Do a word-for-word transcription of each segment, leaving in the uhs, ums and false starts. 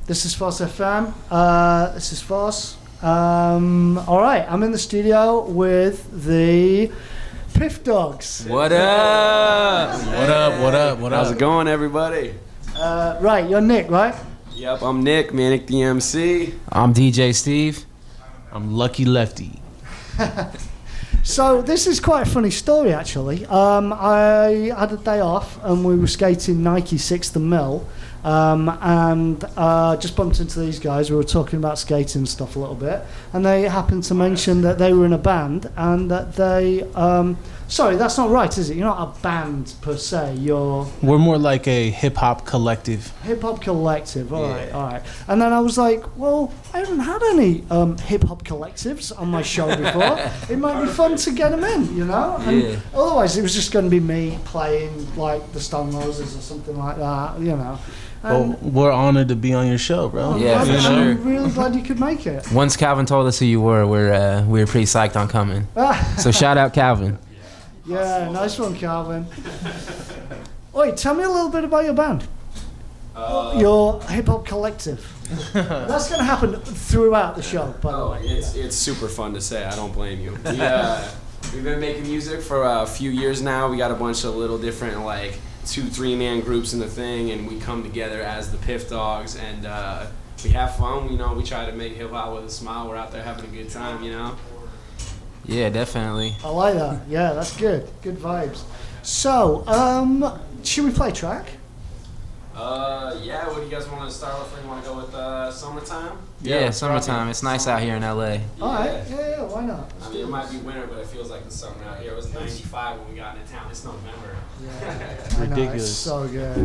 This is Force F M. Uh, this is Force. Um, all right, I'm in the studio with the Piff Dogs. What up? What up? What up? What up? How's it going, everybody? Uh, right, you're Nick, right? Yep, I'm Nick, Manic the M C. I'm D J Steve. I'm Lucky Lefty. So this is quite a funny story, actually. Um, I had a day off and we were skating Nike sixth and Mill, um, and uh, just bumped into these guys. We were talking about skating and stuff a little bit, and they happened to mention that they were in a band and that they... Um, sorry, that's not right, is it? You're not a band per se. You're... We're more like a hip-hop collective. Hip-hop collective, all right, Yeah. all right. And then I was like, well, I haven't had any um, hip-hop collectives on my show before. It might be fun to get them in, you know? And Yeah. otherwise, it was just going to be me playing, like, the Stone Roses or something like that, you know? Well, And we're honored to be on your show, bro. I'm, Yeah, glad for that- sure. I'm really glad you could make it. Once Calvin told us who you were, we're uh, we were pretty psyched on coming. So shout out Calvin. Yeah, nice one, Calvin. Wait, tell me a little bit about your band. Uh, Your hip-hop collective. That's going to happen throughout the show, by the oh, way. it's it's super fun to say. I don't blame you. We, uh, we've been making music for a few years now. We got a bunch of little different, like, two, three-man groups in the thing, and we come together as the Piff Dogs, and uh, we have fun. You know, we try to make hip-hop with a smile. We're out there having a good time, you know? Yeah, definitely. I like that. Yeah, that's good. Good vibes. So, um, should we play a track? Uh, yeah, what do you guys want to start with? You want to go with uh, Summertime? Yeah, Yeah, summertime. It's nice out here in L A. All right. Yeah, yeah, why not? I mean, it might be winter, but it feels like the summer out here. It was ninety-five when we got into town. It's November. Yeah. I know, it's Ridiculous. so good.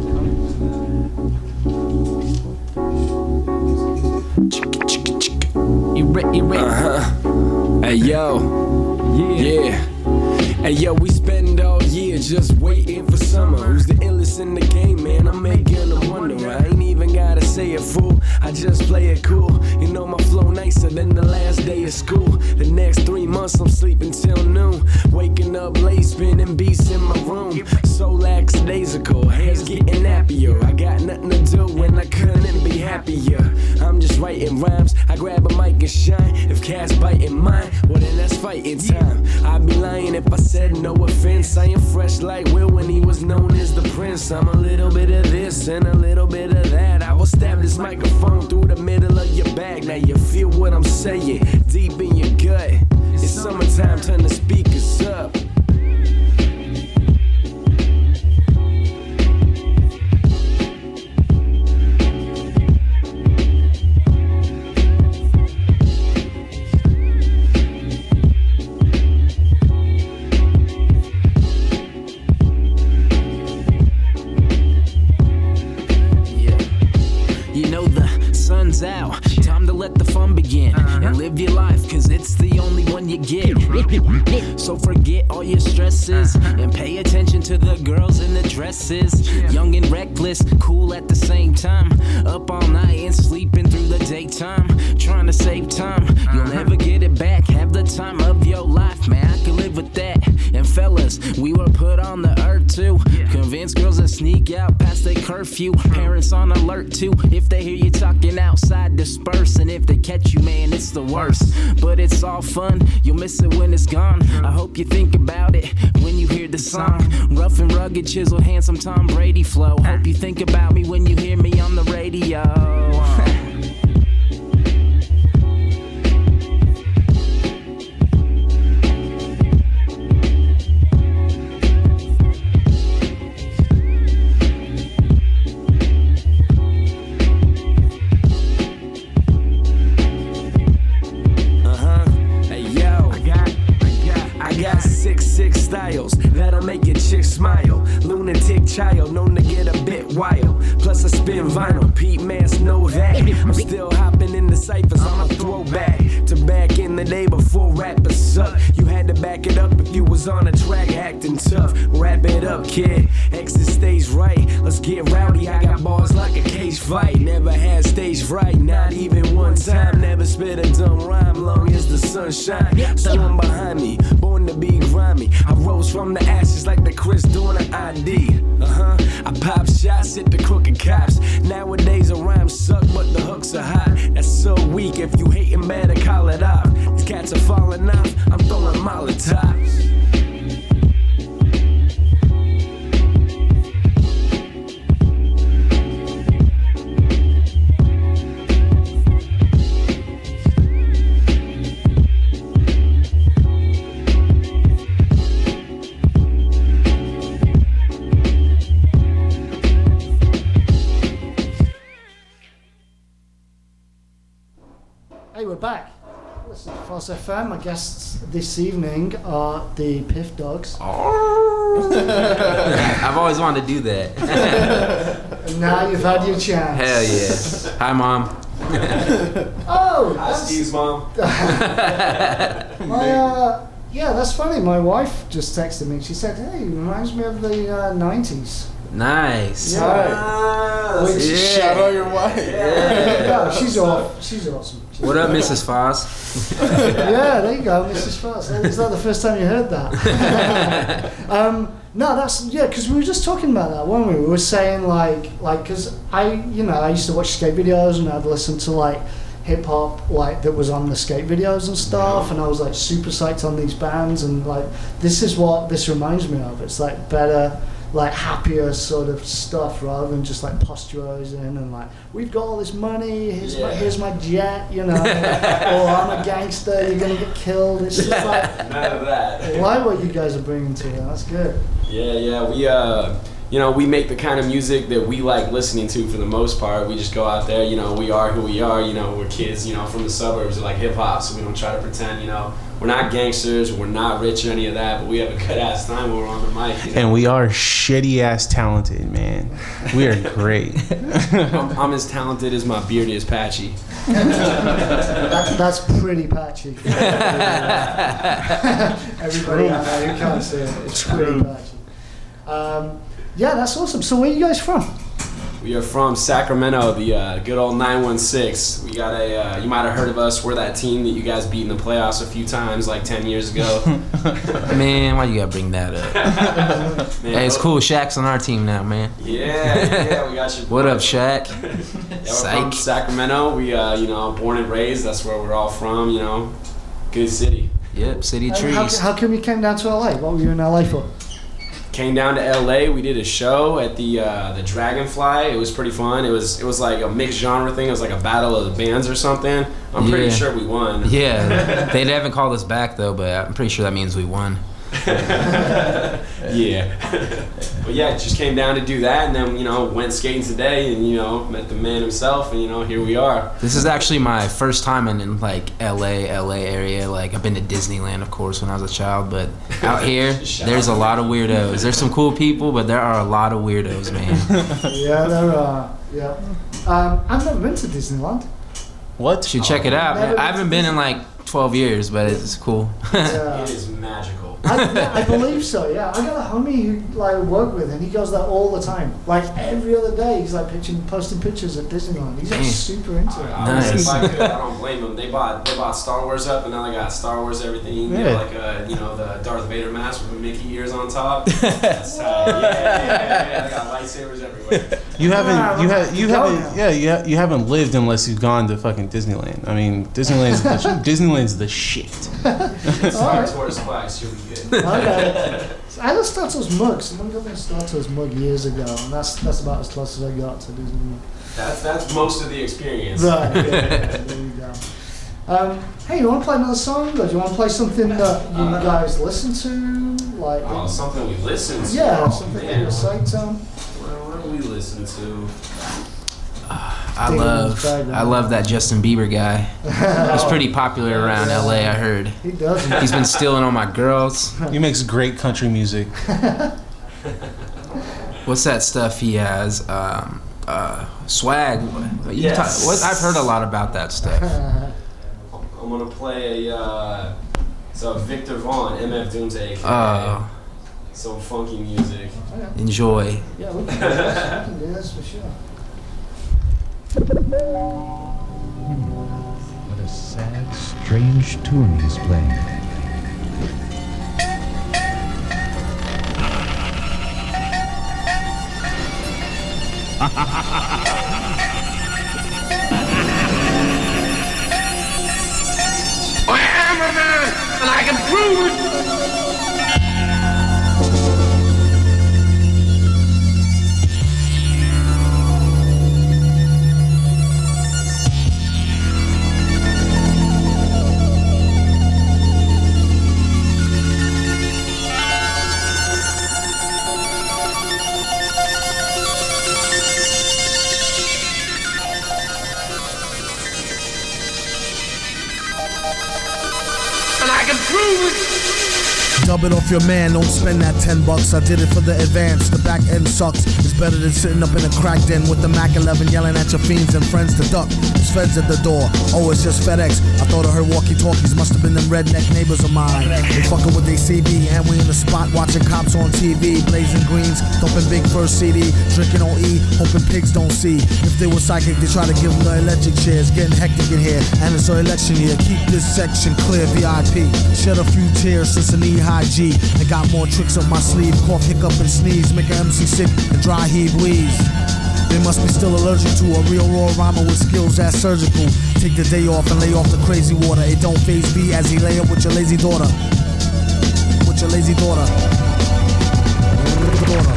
You re- you re- Uh-huh. Hey, yo. Yeah. Hey, yo, we spend all year just waiting for summer. Who's the illest in the game, man? I'm making them wonder. I ain't even gotta say it, fool. I just play it cool. You know my flow nicer than the last day of school. The next three months I'm sleeping till noon. Waking up late, spinning beats in my room. So lackadaisical, hair's getting happier. I got nothing to do when I couldn't be happier. I'm just writing rhymes. I grab a mic and shine. If cats biting mine, well then that's fighting time. I'd be lying if I said no offense. I am fresh like Will when he was known as the prince. I'm a little bit of this and a little bit of that. I will stab this microphone through the middle of your back. Now you feel what I'm saying deep in your gut. It's summertime, turn the speakers up. You know the sun's out. Time to let the fun begin. And live your life, cause it's the only one you get. So forget all your stresses and pay attention to the girls in the dresses. Young and reckless, cool at the same time. Up all night and sleeping through the daytime. Trying to save time, you'll never get it back. Have the time of your life, man, I can live with that. And fellas, we were put on the earth too. Convince girls to sneak out past their curfew. Parents on alert too. If they hear you talking outside, disperse. And if they catch you, man, it's the worst. But it's all fun, you'll miss it when it's gone. I hope you think about it when you hear the song. Rough and rugged, chiseled, handsome Tom Brady flow. Hope you think about me when you hear me on the radio. That'll make your chick smile. Lunatic child, known to get a bit wild. Plus I spin vinyl, Pete Mans know that. I'm still hopping in the ciphers, I'm a throwback to back in the day before rappers suck. You had to back it up if you was on a track acting tough. Wrap it up, kid. Exit stage right. Let's get rowdy. I got balls like a cage fight. Never had stage fright, not even one time. Never spit a dumb rhyme, long as the sun shine. Someone behind me, born to be grimy. I rose from the ashes like the Chris doing an I D. Uh huh. I pop shots at the crooked cops. Nowadays a rhyme suck, but the hook week. If you hating, better call it off. These cats are falling off. I'm throwing Molotovs. Hey, we're back. Listen to Foss F M. My guests this evening are the Piff Dogs. I've always wanted to do that. And now you've had your chance. Hell yeah. Hi, Mom. Oh, Hi, that's, Steve's mom. my, uh, yeah, that's funny. My wife just texted me. She said, hey, it reminds me of the uh, nineties. Nice. Yeah. Which, Yeah. Shout out your wife. Yeah. no, she's off. She's awesome. She's What up, Missus Foss? Yeah, there you go, Missus Foss. Is that the first time you heard that? um, no, that's yeah, because we were just talking about that, weren't we? We were saying like, like, because I, you know, I used to watch skate videos and I'd listen to like hip hop like that was on the skate videos and stuff, and I was like super psyched on these bands, and like this is what this reminds me of. It's like better, like happier sort of stuff rather than just like posturizing and like we've got all this money, here's my Yeah. here's my jet, you know, or I'm a gangster, you're gonna get killed. It's just like None of that. I like what you guys are bringing to it. That's good. Yeah, yeah, we uh, you know, we make the kind of music that we like listening to for the most part. We just go out there, you know, we are who we are. You know, we're kids, you know, from the suburbs. We like hip hop, so we don't try to pretend, you know, we're not gangsters, we're not rich or any of that, but we have a good ass time when we're on the mic. You know? And we are shitty ass talented, man. We are great. I'm, I'm as talented as my beardy is patchy. That, that's pretty patchy. Everybody out there who can't see it, it's pretty patchy. Um, yeah, that's awesome. So where are you guys from? We are from Sacramento, the uh, good old nine one six. We got a, uh, you might have heard of us. We're that team that you guys beat in the playoffs a few times, like ten years ago. Man, why you gotta bring that up? Man, Hey, it's oh, cool. Shaq's on our team now, man. Yeah, yeah, we got you. What up, Shaq? Yeah, we're from Psych. Sacramento. We, uh, you know, born and raised. That's where we're all from. You know, good city. Yep, City And how, Trees. how come you came down to L A? What were you in L A for? Came down to L A. We did a show at the uh, the Dragonfly. It was pretty fun. It was it was like a mixed genre thing. It was like a battle of the bands or something. I'm pretty Yeah. sure we won. Yeah, they haven't called us back though, but I'm pretty sure that means we won. Yeah. But yeah, just came down to do that, and then you know went skating today, and you know met the man himself, and you know here we are. This is actually my first time in, in like L A, L A area. Like I've been to Disneyland, of course, when I was a child, but out here, there's a lot of weirdos. There's some cool people, but there are a lot of weirdos, man. Yeah, there are. Yeah. Um, I've never been to Disneyland. What? You should check it out, man. Never I haven't been in like twelve years, but it's cool. Yeah. It is magical. I, yeah, I believe so. Yeah, I got a homie who like I work with, and he goes there all the time. Like every other day, he's like pitching, posting pictures at Disneyland. He's like Man. super into it. Honestly, Nice. if I could, I don't blame them. They bought they bought Star Wars up, and now they got Star Wars everything. You Yeah. know, like a you know the Darth Vader mask with the Mickey ears on top. That's tight. Yeah, yeah, yeah, yeah. They got lightsabers everywhere. You haven't, Nah, you we're have, you going haven't, now. yeah, you, ha- you haven't lived unless you've gone to fucking Disneyland. I mean, Disneyland's the, Disneyland's the shit. Star Alright. Tours class, you'll be good. Okay. I had a Star Tours mug. Someone got me a Star Tours mug years ago, and that's that's about as close as I got to Disneyland. That's that's most of the experience. Right. Yeah, there you go. Um, hey, you want to play another song, or do you want to play something that you Uh, guys listen to, like? Oh, something we listen to. yeah, Oh, something that man. you're psyched on. Well, what do we listen to? I Digging love, his bag, I love that Justin Bieber guy. He's pretty popular around L A, I heard. He does. He's been stealing all my girls. He makes great country music. What's that stuff he has? Um, uh, swag. You Yes. talk, what, I've heard a lot about that stuff. I'm gonna play a uh, so Victor Vaughn, M F Doomsday, Oh, some funky music. enjoy. Yeah, we can, do this. we can do this for sure. What a sad, strange tune he's playing. And I can prove it. Dub it off your man, don't spend that ten bucks. I did it for the advance, the back end sucks. It's better than sitting up in a crack den with the Mac eleven yelling at your fiends and friends to duck. There's feds at the door, oh it's just FedEx. I thought I heard walkie-talkies, must have been them redneck neighbors of mine. They fucking with their C B, and we in the spot watching cops on T V. Blazing greens, thumping big first C D, drinking on E, hoping pigs don't see. If they were psychic, they try to give them the electric chairs. Getting hectic in here, and it's our election year. Keep this section clear, V I P. Shed a few tears since a knee-high G. I got more tricks up my sleeve, cough, hiccup, and sneeze. Make an M C sick and dry heave wheeze. They must be still allergic to a real raw rhymer with skills that's surgical. Take the day off and lay off the crazy water. It don't phase me as he lay up with your lazy daughter. With your lazy daughter. daughter.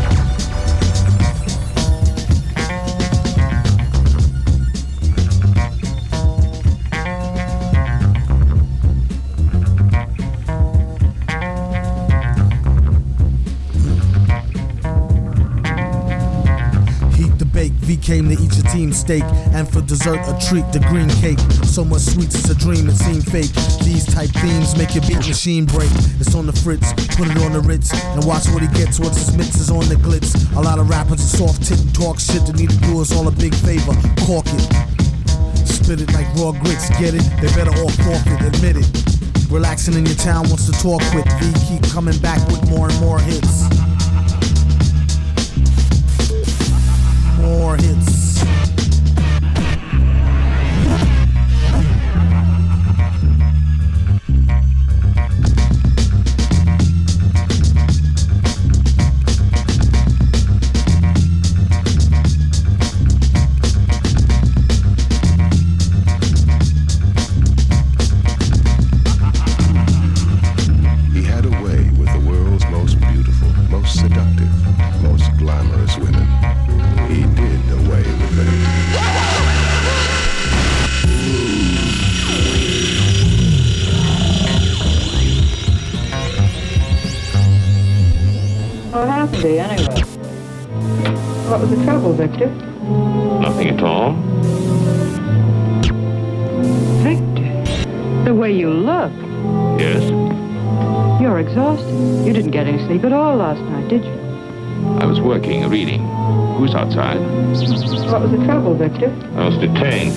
V came to eat your team steak, and for dessert a treat, the green cake. So much sweets, it's a dream, it seemed fake. These type themes make your beat machine break. It's on the fritz, put it on the Ritz, and watch what he gets once his mix is on the glitz. A lot of rappers are soft tit and talk shit. They need to do us all a big favor, cork it. Spit it like raw grits, get it? They better all forfeit, admit it. Relaxing in your town wants to talk with. V keep coming back with more and more hits. More hits. He had a way with the world's most beautiful, most seductive, most glamorous women. He did away with them. What happened to you anyway? What was the trouble, Victor? Nothing at all. Victor, the way you look. Yes? You're exhausted. You didn't get any sleep at all last night, did you? I was working, reading. Who's outside? What was the trouble, Victor? I was detained.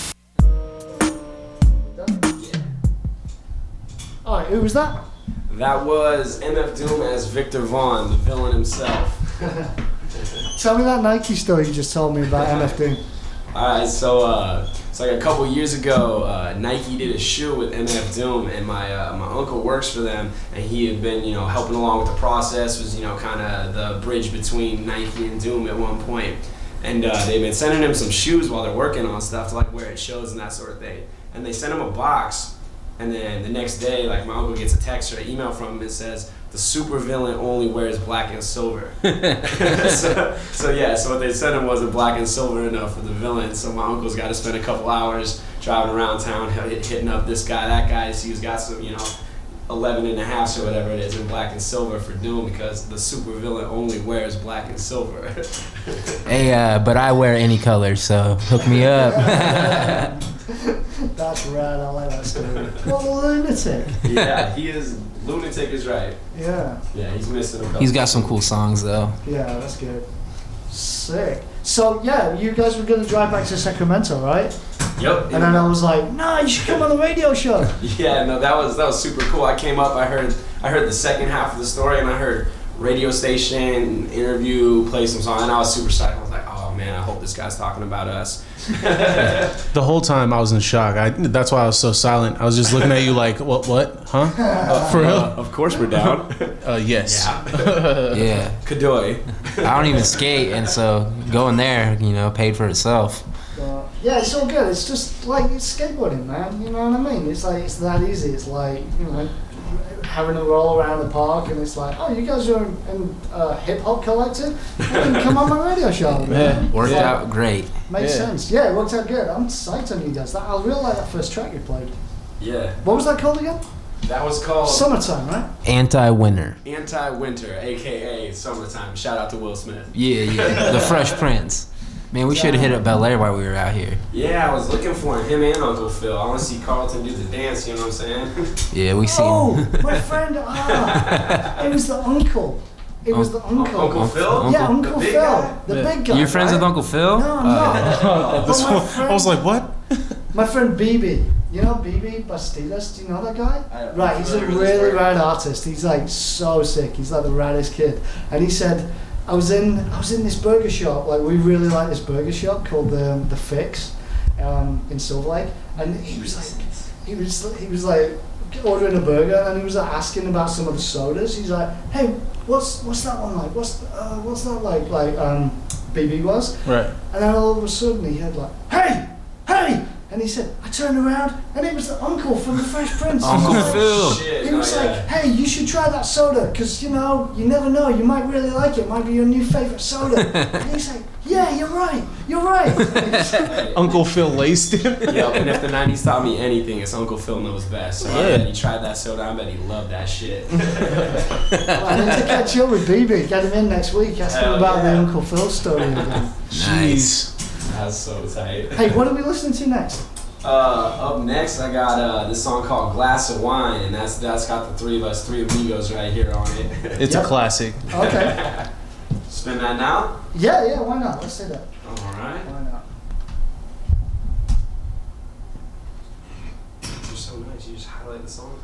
Alright, who was that? That was M F Doom as Victor Vaughn, the villain himself. Tell me that Nike story you just told me about M F Doom. Alright, so uh, it's like a couple years ago, uh, Nike did a shoe with M F Doom, and my uh, my uncle works for them, and he had been, you know, helping along with the process, was, you know, kind of the bridge between Nike and Doom at one point. And uh, they've been sending him some shoes while they're working on stuff to like wear at shows and that sort of thing. And they sent him a box, and then the next day, like, my uncle gets a text or an email from him that says, the supervillain only wears black and silver. so, so yeah, so what they sent him wasn't black and silver enough for the villain. So my uncle's got to spend a couple hours driving around town, hitting up this guy, that guy. So he's got some, you know, eleven and a halfs or whatever it is in black and silver for Doom, because the supervillain only wears black and silver. Hey, uh, but I wear any color, so hook me up. That's rad, I like that story. What a lunatic. Yeah, he is, lunatic is right. Yeah. Yeah, he's missing a couple. He's got some cool songs, though. Yeah, that's good. Sick. So, yeah, you guys were going to drive back to Sacramento, right? Yep. And then I was like, no, you should come on the radio show. Yeah, no, that was that was super cool. I came up, I heard I heard the second half of the story, and I heard radio station, interview, play some song, and I was super psyched. I was like, oh man, I hope this guy's talking about us. The whole time I was in shock. I, that's why I was so silent. I was just looking at you like, what, what, huh? Uh, For real? Uh, of course we're down. Uh, yes. Yeah. Yeah. Kadoy. I don't even skate, and so going there, you know, paid for itself. Uh, yeah, it's all good. It's just like it's skateboarding, man. You know what I mean? It's like it's that easy. It's like, you know, having a roll around the park, and it's like, oh, you guys are in, in uh, hip hop collective? Come on my radio show. Yeah, worked yeah. out great. Makes yeah. sense. Yeah, it worked out good. I'm psyched on you guys. That, I really like that first track you played. Yeah. What was that called again? That was called Summertime, right? Anti-Winter. Anti-Winter, aka Summertime. Shout out to Will Smith. Yeah, yeah. The Fresh Prince. Man, we should have hit up Bel Air while we were out here. Yeah, I was looking for him, him and Uncle Phil. I want to see Carlton do the dance, you know what I'm saying? Yeah, we seen Oh, my friend, ah, it was the uncle. It was the uncle. Uncle Phil? Yeah, Uncle the big Phil. guy? The Yeah. big guy. You're friends right? with Uncle Phil? No, I'm not. Oh, this But my one- friend- I was like, what? My friend B B, you know B B Bastidas, do you know that guy? I don't Right, he's a familiar with his really work. rad artist. He's like so sick. He's like the raddest kid. And he said, I was in I was in this burger shop. Like we really like this burger shop called the the Fix, um, in Silver Lake. And he was like, he was he was like ordering a burger, and he was like asking about some of the sodas. He's like, hey, what's what's that one like? What's uh, what's that like? Like um, B B was. Right. And then all of a sudden he had like, hey, hey. And he said, I turned around, and it was the uncle from the Fresh Prince. Uncle He was Phil. like, Shit, he was oh, like, yeah. hey, you should try that soda, because, you know, you never know, you might really like it. It might be your new favorite soda. And he's like, yeah, you're right, you're right. Uncle Phil laced him. Yep, and if the nineties taught me anything, it's Uncle Phil knows best. So I Yeah. bet he tried that soda, I bet he loved that shit. Well, I need to catch up with B B, get him in next week, ask him Hell about yeah. the Uncle Phil story again. Nice. That's so tight. Hey, what are we listening to next? Uh, up next, I got uh, this song called "Glass of Wine," and that's that's got the three of us, three amigos right here on it. It's Yep. a classic. Okay. Spin that now. Yeah, yeah, why not? Let's do that. All right. Why not? You're so nice. You just highlight the song.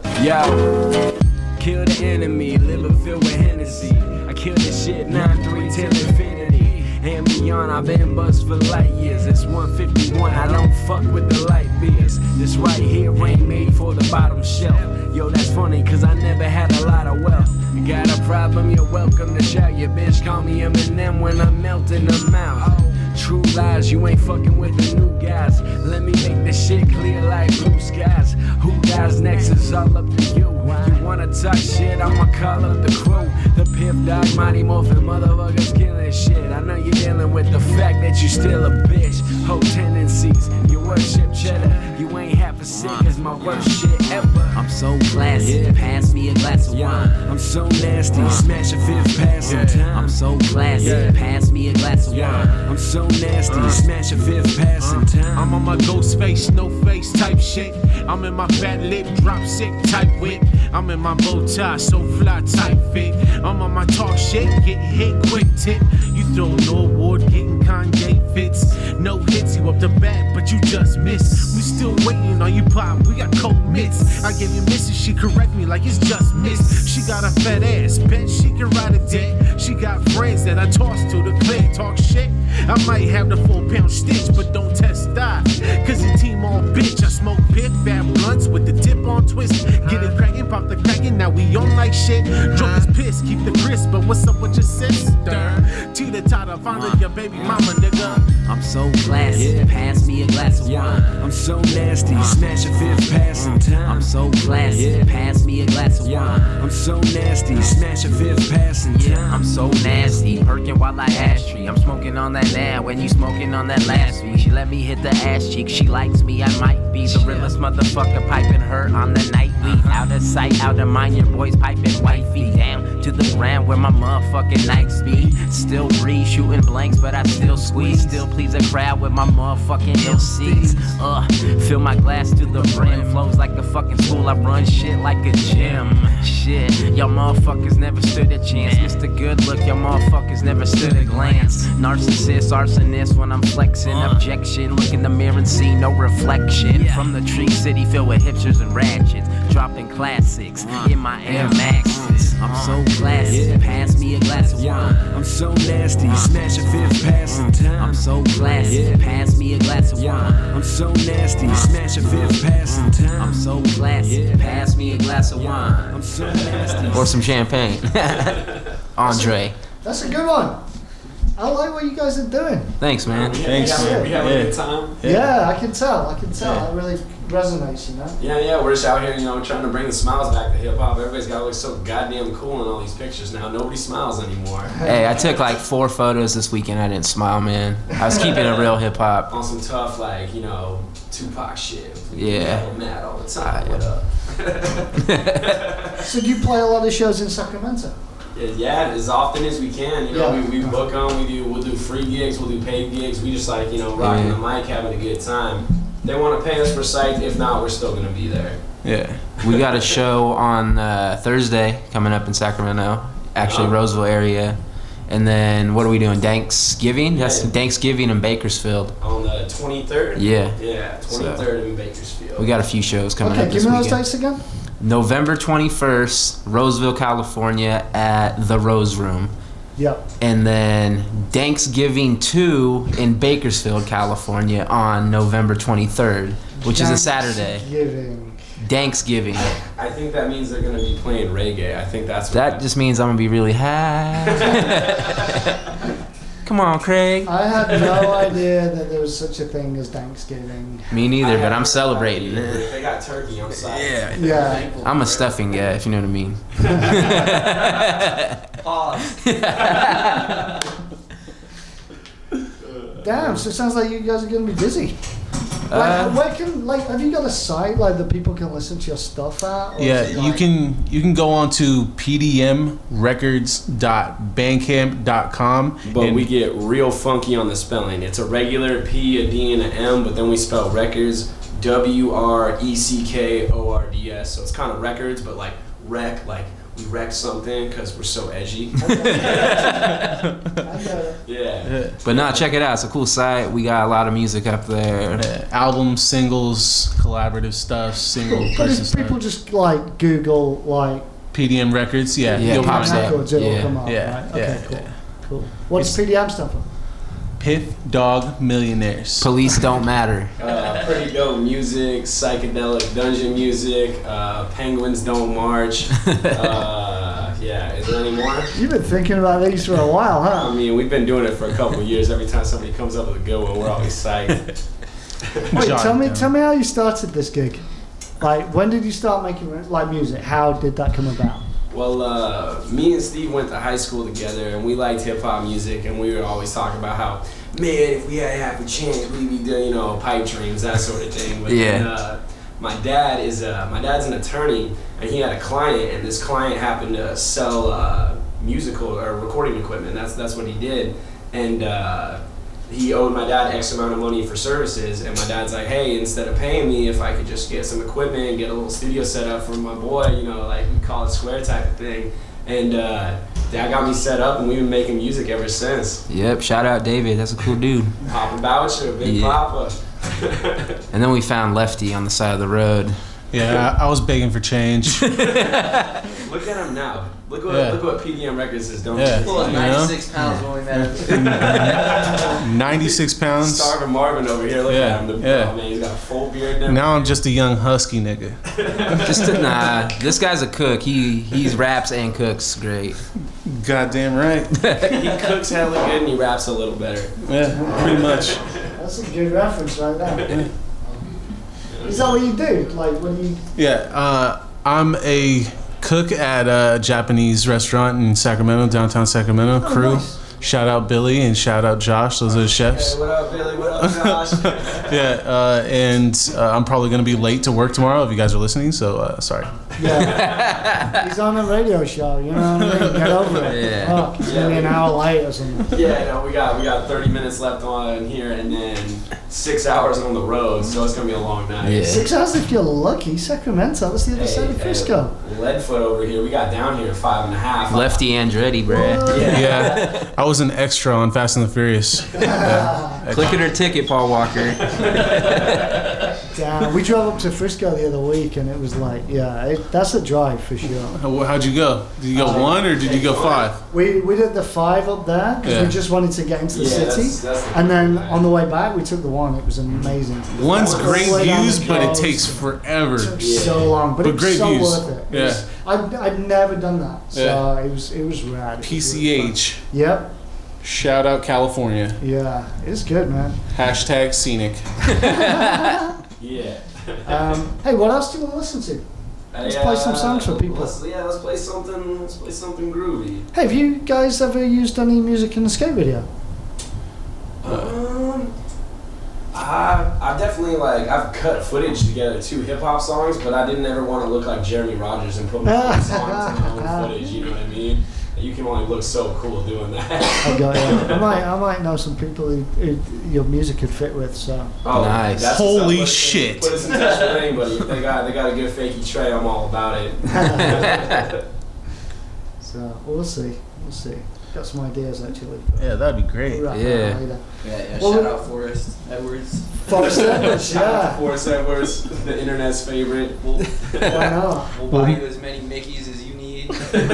Yo, kill the enemy, liver filled with Hennessy. I kill this shit nine three till infinity. And beyond, I've been buzzed for light years. It's one fifty-one, I don't fuck with the light beers. This right here ain't made for the bottom shelf. Yo, that's funny, cause I never had a lot of wealth. You got a problem, you're welcome to shout. Your bitch call me Eminem when I melt in the mouth. True lies, you ain't fucking with the new guys. Let me make this shit clear like blue skies. Who dies next is all up to you. You wanna talk shit, I'ma call up the crew. The Piff Dog, Mighty Morphin, motherfuckers killing shit. I know you're dealing with the fact that you still a bitch. Whole tendencies, you worship cheddar. You ain't half as sick as my worst shit ever. I'm so classy, yeah. Pass me a glass of wine. I'm so nasty, smash a fifth pass in time. I'm so classy, yeah. Pass me a glass of wine. I'm so nasty, smash a fifth pass in time. I'm on my ghost face, no face type shit. I'm in my fat lip, drop sick type wit. I'm in my bow tie, so fly type fit. I'm on my talk shit, get hit quick tip. You throw no award, getting Kanye fits. No hits, you up the bat, but you just miss. We still waiting on you pop, we got cold mitts. I give you misses, she correct me like it's just miss. She got a fat ass, bet she can ride a dick. She got friends that I toss to the clear, talk shit. I might have the four pound stitch, but don't test that. Cause the team on bitch, I smoke big fat blunts with the tip on twist. Get it crackin', pop the crackin', now we on like shit. Drunk as piss, keep the crisp, but what's up with your sister? Teeter-totter, find your baby mama, nigga. I'm so classy, yeah. Pass me a glass of wine. I'm so nasty, smash a fifth pass in time. I'm so classy, yeah. Pass me a glass of wine. I'm so nasty, smash a fifth pass in time. Yeah, I'm so nasty, perking while I ash tree. I'm smoking on that now when you smoking on that last week. She let me hit the ass cheek, she likes me, I might be the realest motherfucker piping her on the night weed. Out of sight, out of mind, your boys piping wifey down to the ground where my motherfucking nights be. Still breathe, shooting blanks, but I still squeeze. Still please a crowd with my motherfucking L Cs. Uh, fill my glass to the brim, flows like a fucking school. I run shit like a gym. Shit, y'all motherfuckers never stood a chance. Mister Good Look, y'all motherfuckers never stood a glance. Narcissist, arsonist when I'm flexing. Objection, look in the mirror and see no reflection. From the tree city filled with hipsters and ratchets. Dropping classics in my Air Maxes. I'm so classy, pass me a glass of wine. I'm so nasty, smash a fifth pass in time. I'm so classy, pass me a glass of wine. I'm so nasty, smash a fifth pass in time. I'm so classy, pass me a glass of wine. I'm so nasty. Or some champagne. Andre. That's a good one. I like what you guys are doing. Thanks, man. Yeah, Thanks, yeah, man. we having Yeah. a good time. Yeah, Yeah. I can tell. I can tell. Yeah. It really resonates, you know? Yeah, yeah, we're just out here, you know, trying to bring the smiles back to hip hop. Everybody's got to look so goddamn cool in all these pictures now. Nobody smiles anymore. Hey, I took like four photos this weekend. I didn't smile, man. I was keeping it real hip hop. On some tough, like, you know, Tupac shit. Yeah. Metal, mad all the time. Ah, What up? So do you play a lot of shows in Sacramento? Yeah, yeah, as often as we can. You know, Yeah. we, we book them. We do. We'll do free gigs. We'll do paid gigs. We just like you know rocking Yeah. the mic, having a good time. They want to pay us for sight. If not, we're still gonna be there. Yeah. We got a show on uh, Thursday coming up in Sacramento, actually Oh. Roseville area. And then what are we doing? Thanksgiving? That's Yeah. Thanksgiving in Bakersfield. On the twenty-third. Yeah. Yeah, twenty-third in Bakersfield. We got a few shows coming Okay, up give this me those weekend. dates again. November twenty-first, Roseville, California at the Rose Room. Yep. And then Thanksgiving two in Bakersfield, California on November twenty-third, which is a Saturday. Thanksgiving. Thanksgiving. I think that means they're gonna be playing reggae. I think that's what That just means I'm gonna be really high. Come on, Craig. I had no idea that there was such a thing as Thanksgiving. Me neither, I but haven't I'm heard celebrating. about it. If they got turkey, I'm sorry. Yeah. Yeah. I'm a stuffing guy, if you know what I mean. Damn, so it sounds like you guys are going to be busy. Like, Uh, where can, like, have you got a site like that people can listen to your stuff at? Or Yeah, is it you like- can you can go on to p d m records dot bandcamp dot com. But we get real funky on the spelling. It's a regular P, a D, and an M, but then we spell records W R E C K O R D S. So it's kind of records, but like wreck, like we wreck something because we're so edgy. I get it. Yeah. But nah, check it out. It's a cool site. We got a lot of music up there. Uh, albums, singles, collaborative stuff, single But person if people stuff. just like Google like P D M Records, yeah, Yeah, you'll pop find up. it. records, it'll Yeah. come up, Yeah, right? Okay, yeah, cool. yeah. Cool. What does P D M stand for? Piff Dog Millionaires. Police don't matter. Uh, pretty dope music, psychedelic dungeon music, uh, penguins don't march. Uh, yeah, is there any more? You've been thinking about these for a while, I huh? mean, we've been doing it for a couple of years. Every time somebody comes up with a good one, we're always psyched. Wait, Jot tell it me, down. tell me how you started this gig. Like, when did you start making like music? How did that come about? Well, uh, me and Steve went to high school together, and we liked hip hop music, and we would always talk about how, man, if we had half a chance, we'd be doing, you know, pipe dreams, that sort of thing. But Yeah. then, uh, my dad is uh, my dad's an attorney, and he had a client, and this client happened to sell uh, musical or recording equipment. That's that's what he did, and uh, he owed my dad X amount of money for services, and my dad's like, hey, instead of paying me, if I could just get some equipment and get a little studio set up for my boy, you know, like we call it square type of thing. And uh, Dad got me set up, and we've been making music ever since. Yep, shout out David. That's a cool dude. Papa Boucher, Big Yeah. Papa. And then we found Lefty on the side of the road. Yeah, I, I was begging for change. Look at him now. Look what Yeah. look what P D M Records is doing. Yeah. He's like, You know? ninety-six pounds when we met. ninety-six pounds. Starving Marvin over here. Look Yeah, at him. The, yeah. Oh, man, he's got a full beard now. Now I'm just a young husky nigga. Just to, nah, this guy's a cook. He he's raps and cooks great. Goddamn right. He cooks hella good and he raps a little better. Yeah, pretty much. That's a good reference right there. Is that what you do? Like, what do you? Yeah, uh, I'm a cook at a Japanese restaurant in Sacramento, downtown Sacramento. Oh, Crew. nice. Shout out Billy and shout out Josh. Those are the chefs. Hey, what up, Billy? What up, Josh? Yeah, uh, and uh, I'm probably going to be late to work tomorrow if you guys are listening, so uh, sorry. Yeah. He's on a radio show, you know what I mean? Get over it. Yeah. Fuck, he's gonna be an hour late or something. Yeah, no, we got we got thirty minutes left on here, and then six hours on the road, so it's gonna be a long night. Yeah. Six hours if you're lucky. Sacramento, that's the other Hey, side of hey, Frisco. Leadfoot over here. We got down here at five and a half. Lefty Andretti, bruh. What? Yeah, I was an extra on Fast and the Furious. Yeah. Click it or ticket, Paul Walker. Damn, we drove up to Frisco the other week and it was like, yeah, it, that's a drive for sure. How- How'd you go? Did you go Uh, one or did you go five? We we did the five up there because Yeah. we just wanted to get into the Yeah, city, that's- that's the and then plan. on the way back we took the one. It was amazing. One's All the great way down views, the but it coast. takes forever. It took Yeah. so long, but, But it was great so views. worth it. It Yeah. was, I'd, I'd never done that, so Yeah. it was it was rad. It was P C really fun. H. Yep. Shout out California. Yeah, it's good, man. Hashtag scenic. Yeah. um, hey, what else do you want to listen to? Let's play some songs for people. Let's, yeah, let's play something. Let's play something groovy. Hey, have you guys ever used any music in a skate video? Um, I I definitely like I've cut footage together two hip hop songs, but I didn't ever want to look like Jeremy Rogers and put my own songs in my own footage. You know what I mean? You can only look so cool doing that. I got you. I might I might know some people who, who your music could fit with. So. Oh, nice! That's Holy put, shit! Put us in touch with anybody. If they got they got a good fakey tray, I'm all about it. So we'll see. We'll see. Got some ideas actually. Yeah, that'd be great. We'll Yeah. yeah. Yeah, Well, shout we- out Forrest Edwards. Forrest Edwards, Shout out yeah. to Forrest Edwards, the internet's favorite. We'll, Why not? we'll buy you as many Mickeys as you need.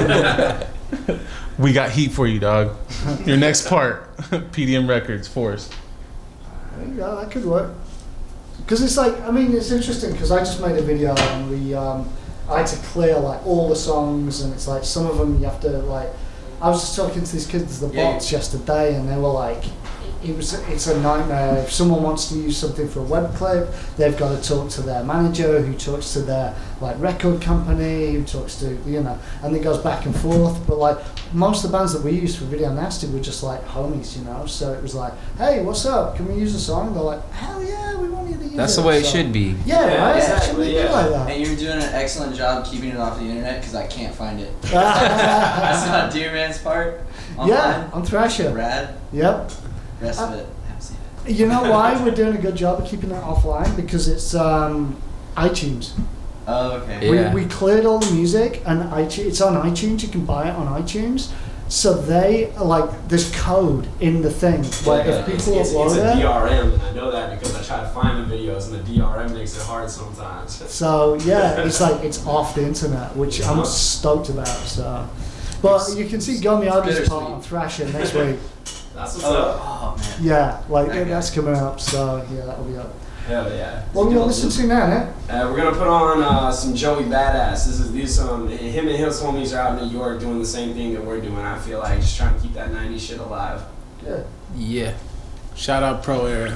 We got heat for you, dog. Your next part, P D M Records, Forrest. Yeah, that could work. Because it's like, I mean, it's interesting because I just made a video and we, um, I had to clear like all the songs and it's like some of them you have to like, I was just talking to these kids, the Yeah. bots yesterday, and they were like, it was, it's a nightmare. If someone wants to use something for a web clip, they've got to talk to their manager, who talks to their like record company, who talks to, you know, and it goes back and forth. But like most of the bands that we used for Video Nasty were just like homies, you know. So it was like, hey, what's up? Can we use a song? They're like, hell yeah, we want you to use That's it. the way it So- should be. Yeah, Yeah, right? exactly, It shouldn't be yeah. like that. And you're doing an excellent job keeping it off the internet because I can't find it. I saw Dear Man's part online. Yeah, on Thrasher. Rad. Yep. Rest Uh, of it, haven't seen it. You know why we're doing a good job of keeping it offline? Because it's um, iTunes. Oh, okay. Yeah. We, we cleared all the music, and iTunes, it's on iTunes. You can buy it on iTunes. So they like there's code in the thing where Yeah, if it's, people it's, upload it's a it. D R M, and I know that because I try to find the videos, and the D R M makes it hard sometimes. So yeah, it's like it's off the internet, which I'm Uh-huh. stoked about. So, but you can see Gummy August part on Thrasher next week. That's what's Oh, up. oh man. Yeah, like Okay. that's coming up. So yeah, that'll be up. Hell yeah. What are we gonna listen to now, Nick? Uh, we're gonna put on uh, some Joey Badass. This is these um him and his homies are out in New York doing the same thing that we're doing. I feel like just trying to keep that nineties shit alive. Good. Yeah. Shout out Pro Era.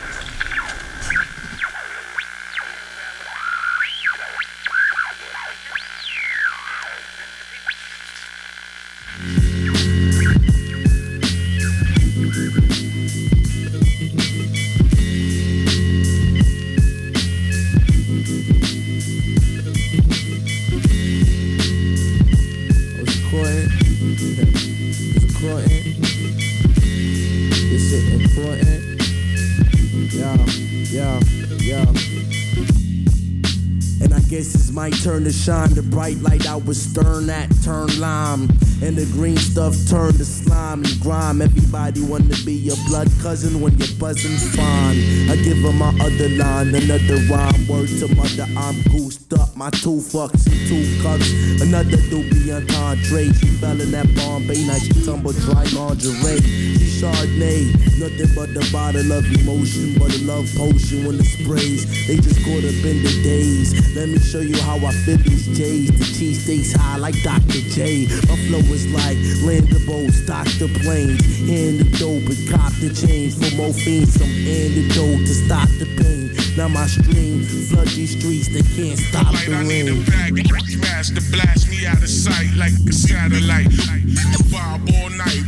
It's important. It's important. Is it important? Yeah, yeah, yeah. And I guess it's my turn to shine. The bright light I was stern at turned lime. And the green stuff turned to slime and grime. Everybody wanna be your blood cousin when you're buzzing fine. I give her my other line, another rhyme. Word to mother, I'm goosed up. My two fucks and two cups. Another doobie entendre. She fell in that Bombay night. She tumbled dry lingerie. She Chardonnay. Nothing but the bottle of emotion. But a love potion when it sprays. They just caught up in the days. Let me show you how I feel these J's. The cheesesteaks high like Doctor J. My flow is like land the boat, stock the planes. Hand the dope and cop the change. For morphine, some antidote to stop the pain. Now my stream flood these streets, they can't stop Light, the I need a rain. bag of gas to blast me out of sight like a satellite. The vibe all night.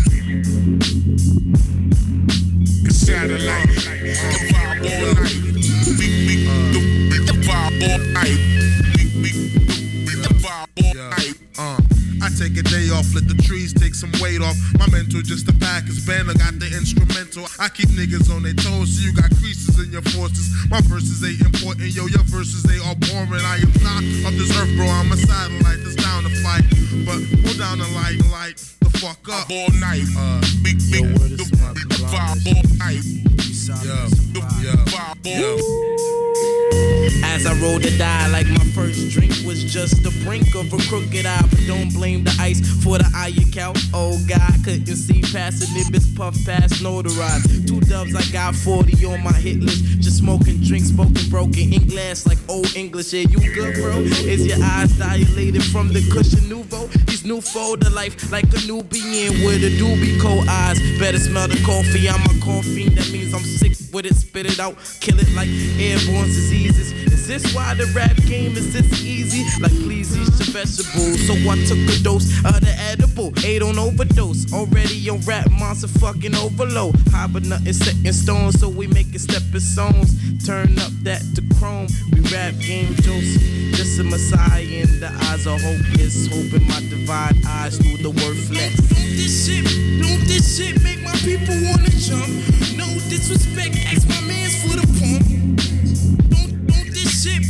A satellite. The vibe all night. Big, big, the, the vibe all night. Big, big, the, the vibe all night. Uh, I take a day off, let the trees take some weight off. My mentor just a pack his band, I got the instrumental. I keep niggas on their toes, so you got creases in your forces. My verses ain't important, yo, your verses they are boring. I am not of this earth, bro, I'm a satellite that's down to fight. But hold down the light, light the fuck up all night. Uh, big, big, the, the vibe all night. Yo, The yo, vibe all yo. As I roll the die like my first drink was just the brink of a crooked eye. But don't blame the ice for the eye you count. Oh God, couldn't see past the nibbles, puff past, notarized. Two dubs, I got forty on my hit list. Just smoking, drink, spoken, broken in glass like old English. Yeah, you good, bro? Is your eyes dilated from the cushion nouveau? These new fold of life like a Nubian with a doobie cold eyes. Better smell the coffee, I'm a coffee. That means I'm sick with it, spit it out, kill it like airborne diseases. Is this why the rap game is this easy? Like please eat your vegetables. So I took a dose of the edible, ate on overdose. Already on rap monster fucking overload. High but nothing set in stone, so we make it stepping stones. Turn up that to chrome, we rap game jokes. Just a messiah in the eyes of hopeless, hoping my divine eyes through the worthless. Don't this shit, don't this shit make my people wanna jump? No disrespect, ask my mans for the pump. Don't, don't this shit,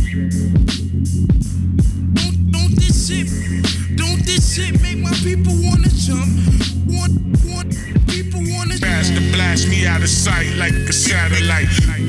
don't, don't this shit, don't this shit make my people wanna jump? Want, want, people wanna jump. Fast to blast me out of sight like a satellite.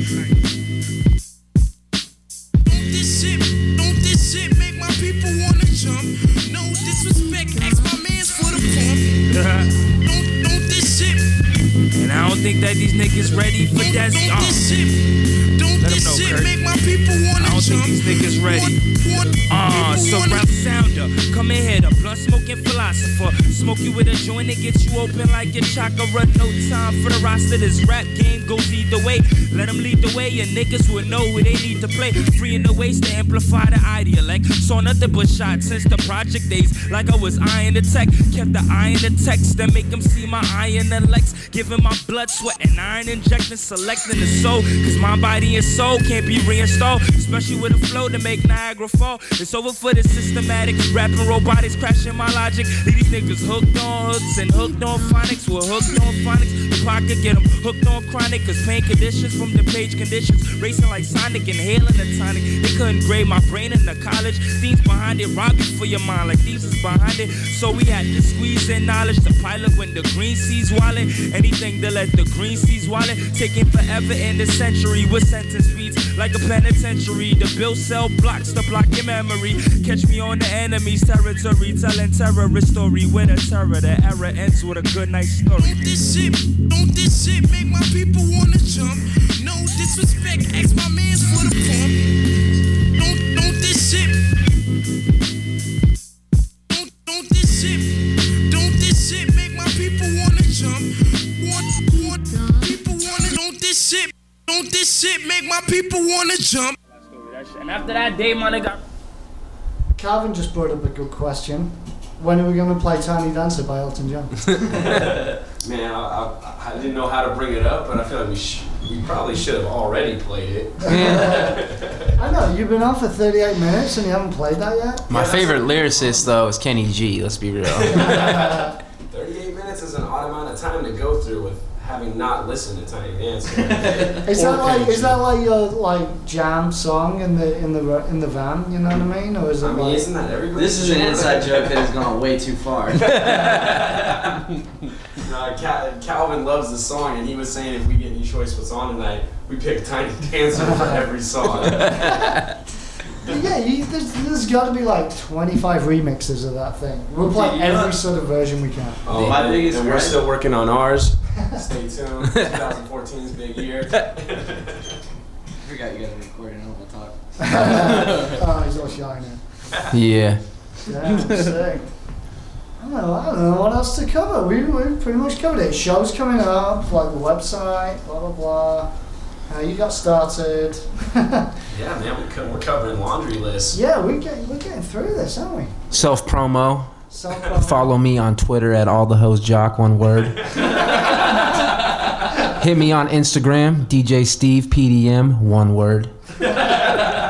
Don't this shit, don't this shit make my people wanna jump? No disrespect, ask my mans for the pump. Don't, don't this shit. And I don't think that these niggas ready for that. Don't, don't this shit, don't Let this know, shit Kurt. make my people wanna I don't jump? think these niggas ready. Uh, so rap sounder, come in here, the blunt smoking philosopher. Smoke you with a joint and get you open like your chakra. No time for the roster, this rap game goes either way. Let them lead the way, and niggas will know who they need to play. Free in the ways to amplify the idealect. Saw nothing but shots since the project days. Like I was eyeing the tech, kept the eye in the text. Then make them see my iron and legs. Giving my blood, sweat, and iron injecting, selecting the soul. Cause my body and soul can't be reinstalled. Especially with a flow to make Niagara fall. It's over for the systematic. Rapping robotics, crashing my logic. Leave these niggas hooked on hooks and hooked on phonics. We're hooked on phonics. The pocket get them hooked on chronic. Cause pain conditions from the page conditions. Racing like Sonic, inhaling the tonic. They couldn't grade my brain in the college. Themes behind it, rob you for your mind. Like thieves is behind it. So we had to squeeze in knowledge. The pilot when the green seas wallet. Anything to let the green seas wallet. Taking forever in the century with sentence speeds like a penitentiary. The bill cell blocks to block your memory. Catch me on the enemy's territory, telling terrorist story with a terror. The era ends with a good night story. Don't this shit, don't this shit make my people wanna jump? No disrespect, ask my mans for the pump. Don't, don't this shit, don't, don't this shit, don't this shit make my people wanna jump? Want, want, people wanna, don't this shit, don't this shit make my people wanna jump? And after that day, my nigga. Calvin just brought up a good question. When are we going to play Tiny Dancer by Elton John? Man, I, I, I didn't know how to bring it up, but I feel like we sh- we probably should have already played it. I know, you've been on for thirty-eight minutes and you haven't played that yet? My favorite lyricist, though, is Kenny G. Let's be real. thirty-eight minutes is an odd amount of time to go through with having not listened to Tiny Dancer. Is that like is that like your like jam song in the in the in the van? You know what I mean? Or is it? I mean, like, isn't that everybody? This is an inside joke that has gone way too far. No, Cal- Calvin loves the song, and he was saying if we get any choice what's on tonight, we pick Tiny Dancer for every song. Yeah, you, there's, there's got to be like twenty-five remixes of that thing. We'll play Dude, every know? sort of version we can. Oh, My biggest and we're gripe- still working on ours. Stay tuned. twenty fourteen is big year. I forgot you guys are recording. I don't want to talk. Oh, he's all shy now. Yeah. Yeah, sick. I don't know. I don't know what else to cover. We we pretty much covered it. Shows coming up, like the website, blah blah blah. How you got started. Yeah, man, we co- we're covering laundry lists. Yeah, we get we're getting through this, aren't we? Self promo. Self-promo. Follow me on Twitter at all the hoes jock, one word. Hit me on Instagram, D J Steve P D M, one word.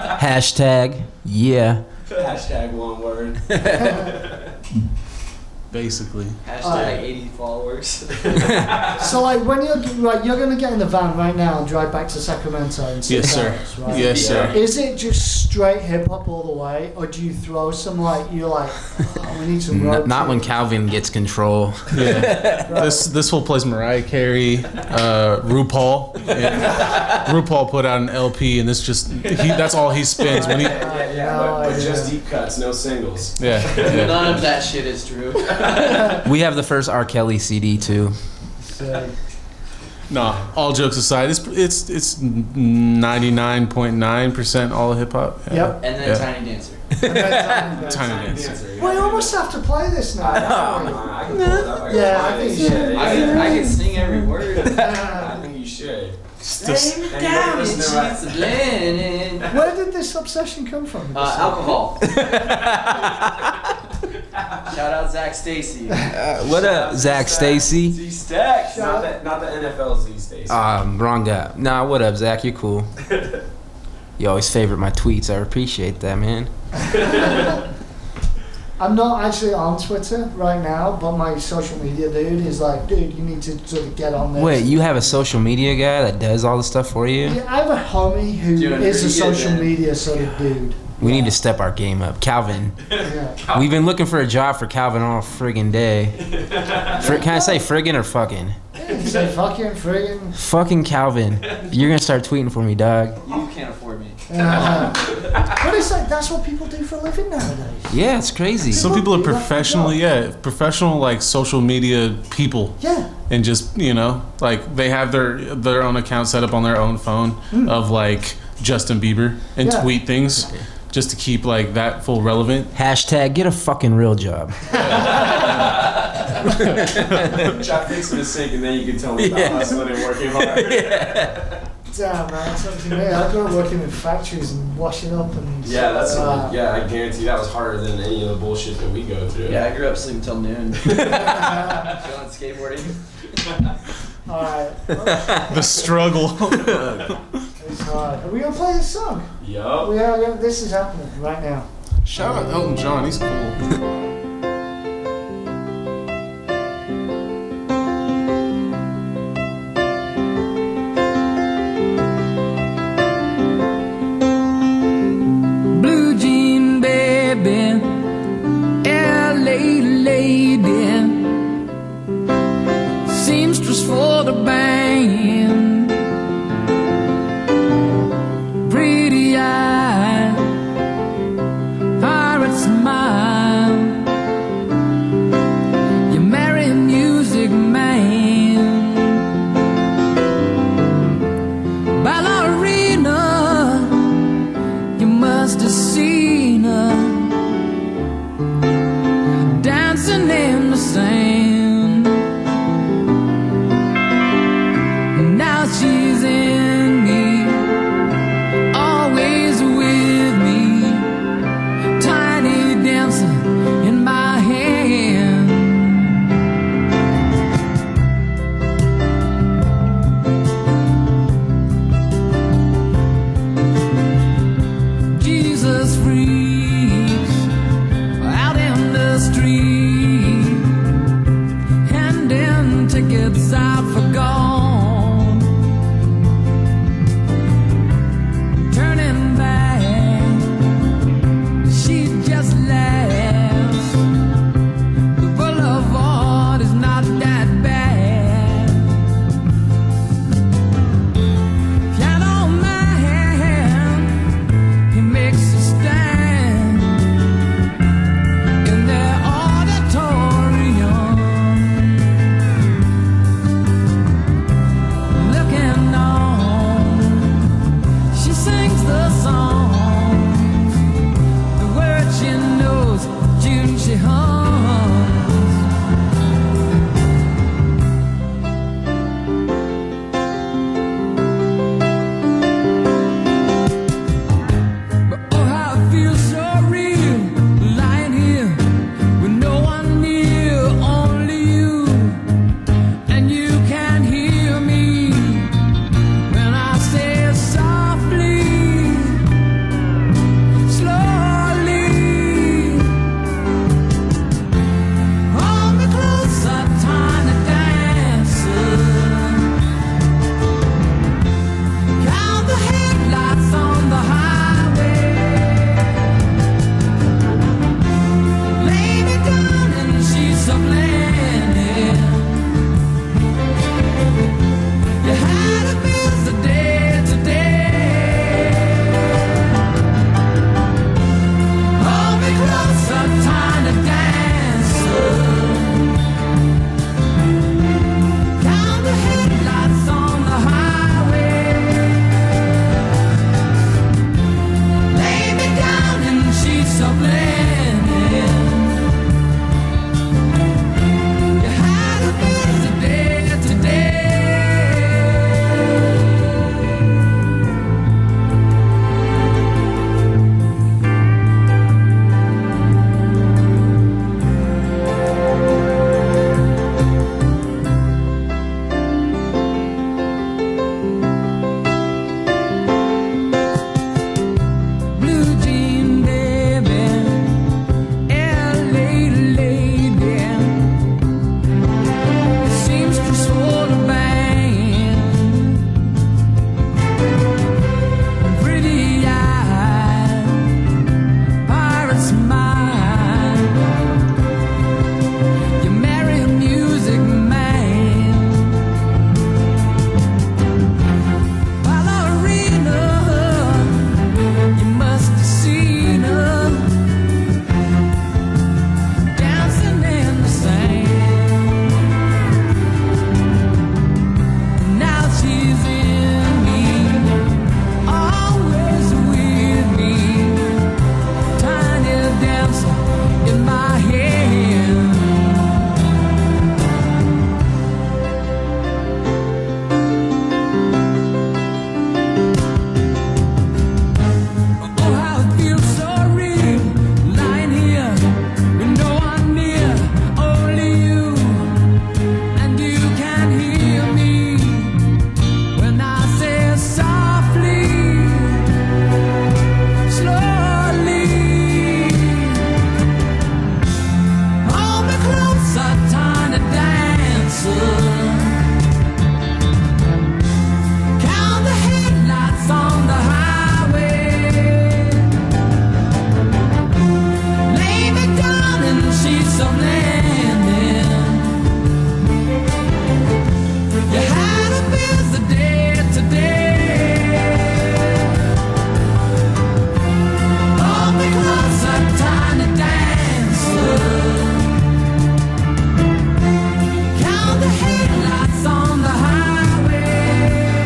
Hashtag yeah. Hashtag one word. basically. Hashtag Alright. eighty followers. So like when you're right, you're gonna get in the van right now and drive back to Sacramento and sit Yes, sir. hours, right? Yes, sir. Is it just straight hip hop all the way, or do you throw some like you're like, oh, we need some road N- not when tunes? Calvin gets control. Yeah. This this whole plays Mariah Carey, uh, RuPaul. And RuPaul put out an L P, and this just he, that's all he spins when he. Yeah, yeah, No but, but idea. just deep cuts, no singles. Yeah. yeah. None of that shit is true. We have the first R. Kelly C D too. So, No, all jokes aside, it's it's it's ninety-nine point nine percent all hip hop. Yeah. Yep. And then Yeah. Tiny Dancer. and then Tiny Dancer. Tiny Dancer. We almost have to play this now. I don't know. we? I can pull it up. I can Yeah, find I think it. you should. Yeah, I can, I can sing every word. I think you should. This- Lay me and down you're and listening to sheets of linen. Where did this obsession come from? Uh, alcohol. Shout out Zach Stacy. Uh, what up, Zach Stacy? Z Stacks. Not the, not the N F L Z Stacy. Um, wrong guy. Nah, what up, Zach? You're cool. You always favorite my tweets. I appreciate that, man. I'm not actually on Twitter right now, but my social media dude is like, dude, you need to sort of get on this. Wait, you have a social media guy that does all the stuff for you? Yeah, I have a homie who Doing is a pretty good, social man. media sort of dude. We need to step our game up. Calvin. Yeah. We've been looking for a job for Calvin all friggin' day. Fr- can I say friggin' or fucking? You say fucking friggin'. Fucking Calvin. You're gonna start tweeting for me, dog. You can't afford me. Uh, but it's like that's what people do for a living nowadays. Yeah, it's crazy. Some people are professionally, yeah, professional like social media people. Yeah. And just you know, like they have their their own account set up on their own phone of like Justin Bieber and Yeah. tweet things just to keep like that full relevant. Hashtag get a fucking real job. Try fixing the sink and then you can tell me about Yeah. hustling and working hard. Damn, man, it's up to me. I grew up working in factories and washing up and. Yeah, that's uh, yeah. I guarantee that was harder than any of the bullshit that we go through. Yeah, I grew up sleeping till noon. Going skateboarding. All right. The struggle. It's hard. Are we gonna play this song? Yup. We are. Gonna, this is happening right now. Shout out Elton John, he's cool. Blue jean baby, L A lady, seamstress for the band, pretty eye, pirate smile. You marry a music man, ballerina. You must have seen her dancing in the sand. Now she's in me, always with me, tiny dancer in my hand. Jesus freaks out in the street, handing tickets out for gone, turning back, she just laughs. The boulevard is not that bad. Piano man, he makes a stand in their auditorium, looking on. She sings the songs, the words she knows, tune she hums. But oh, how it feels so real, lying here with no one near, only you, and you can hear me when I say it softly, slowly. of landing. You had a busy day today. Blue jean baby, L A lady, seamstress for the band, pretty eyed, pirate smile. You marry a music man, ballerina. You must have seen her dancing in the sand. Now she's in me, always with me, tiny dancer in my hand. Oh, how it feels so real, lying here with no one near, only you, and you can hear me when I say softly, slowly. Hold me closer, tiny dancer. Count the headlights on the highway. Lay me down in the sheets of landing. You had a busy day today. Hold me closer, tiny dancer. Count the headlights on the highway.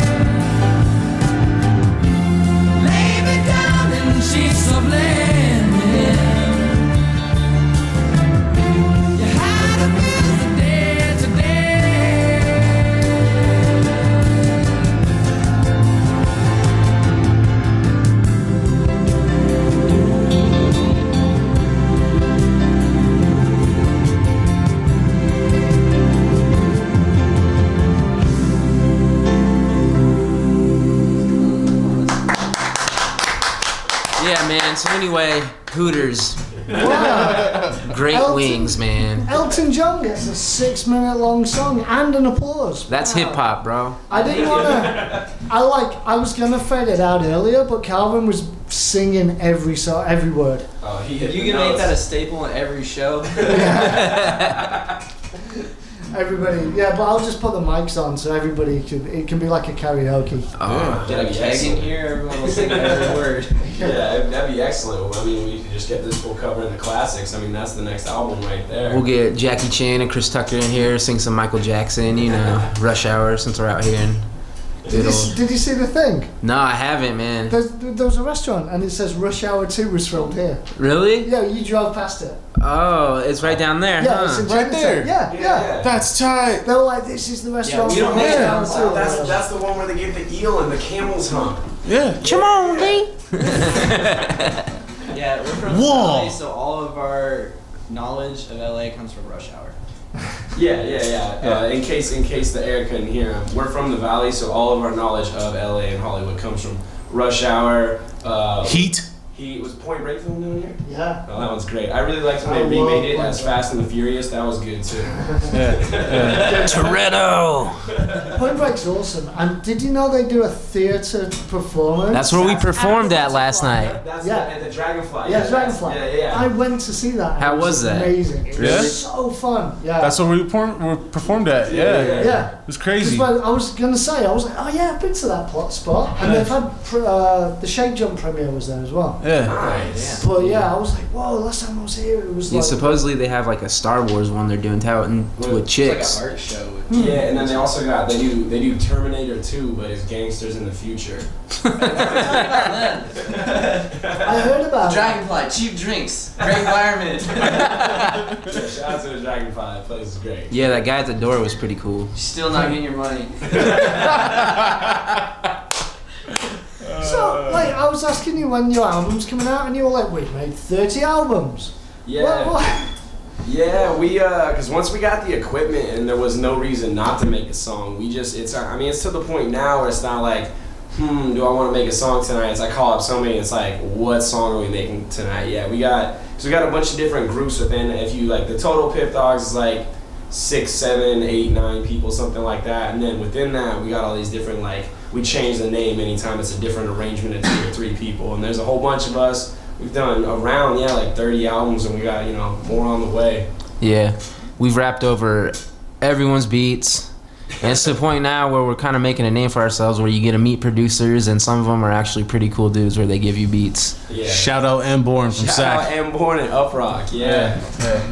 Lay me down in the sheets of landing. You had a busy day today. Yeah, man. So anyway, Hooters. Wow. Great Elton- wings, man. Elton John gets a six-minute-long song and an applause. That's Wow. hip hop, bro. I didn't want to. I like. I was gonna fade it out earlier, but Calvin was singing every so every word. Oh, he If you can make that a staple in every show. Everybody, yeah, but I'll just put the mics on so everybody can. It can be like a karaoke. Oh, Get a keg in here, everyone will sing every word. Yeah, that'd be excellent. I mean, we could just get this full cover in the classics. I mean, that's the next album right there. We'll get Jackie Chan and Chris Tucker in here, sing some Michael Jackson, you know, Rush Hour, since we're out here. And Did you, s- did you see the thing? No, I haven't, man. There's, there was a restaurant and it says Rush Hour two was filmed here. Really? Yeah, you drove past it. Oh, it's right down there, Yeah, huh? it's in Chinatown. Yeah, yeah, That's tight. They were like, this is the restaurant. we don't from make Rush it. Hour two. That's, that's the one where they get the eel and the camel's hump. Yeah. Come on, Lee. Yeah, we're from Whoa. L A, so all of our knowledge of L A comes from Rush Hour. Yeah, yeah, yeah. Uh, in case in case the air couldn't hear him, we're from the Valley, so all of our knowledge of L A and Hollywood comes from Rush Hour. Uh, Heat. He was Point Break film down here. Yeah. Oh, that one's great. I really liked when I they love remade it Point as Break. Fast and the Furious. That was good too. Yeah. Toretto. Point Break's awesome. And did you know they do a theatre performance? That's where we performed at last night. That's Yeah. the, at the Dragonfly. Yeah, Dragonfly. Yeah, yeah, yeah. I went to see that. and How it was that? Amazing. It Really? was so fun. Yeah. That's where we performed, we performed at. Yeah. Yeah, Yeah. It was crazy. Because when I was going to say, I was like, oh yeah, I've been to that plot spot. And they've had, pr- uh, the Shake Jump premiere was there as well. Yeah. Nice. But yeah, I was like, whoa, last time I was here, it was Yeah, like... supposedly they have like a Star Wars one they're doing touting with chicks. It's like a art show. With Yeah, and then they also got they do they do Terminator two, but it's gangsters in the future. yeah, I heard about Dragonfly, cheap drinks, great environment. Shout out to the Dragonfly. That place is great. Yeah, that guy at the door was pretty cool. Still not getting your money. So, like, I was asking you when your album's coming out, and you were like, "We've made thirty albums." Yeah. What, what? Yeah, we uh, cause once we got the equipment and there was no reason not to make a song, we just it's I mean it's to the point now where it's not like, hmm, do I want to make a song tonight? It's I call up somebody, it's like, what song are we making tonight? Yeah, we got cause we got a bunch of different groups within. If you like the total Pip Dogs is like six, seven, eight, nine people, something like that, and then within that we got all these different like we change the name anytime it's a different arrangement of two or three people, and there's a whole bunch of us. We've done around, yeah, like thirty albums, and we got, you know, more on the way. Yeah, we've rapped over everyone's beats. And it's to the point now where we're kind of making a name for ourselves where you get to meet producers, and some of them are actually pretty cool dudes where they give you beats. Yeah. Shout out M-Born from Shout Sac. out M-Born and Uprock, yeah. Yeah. yeah.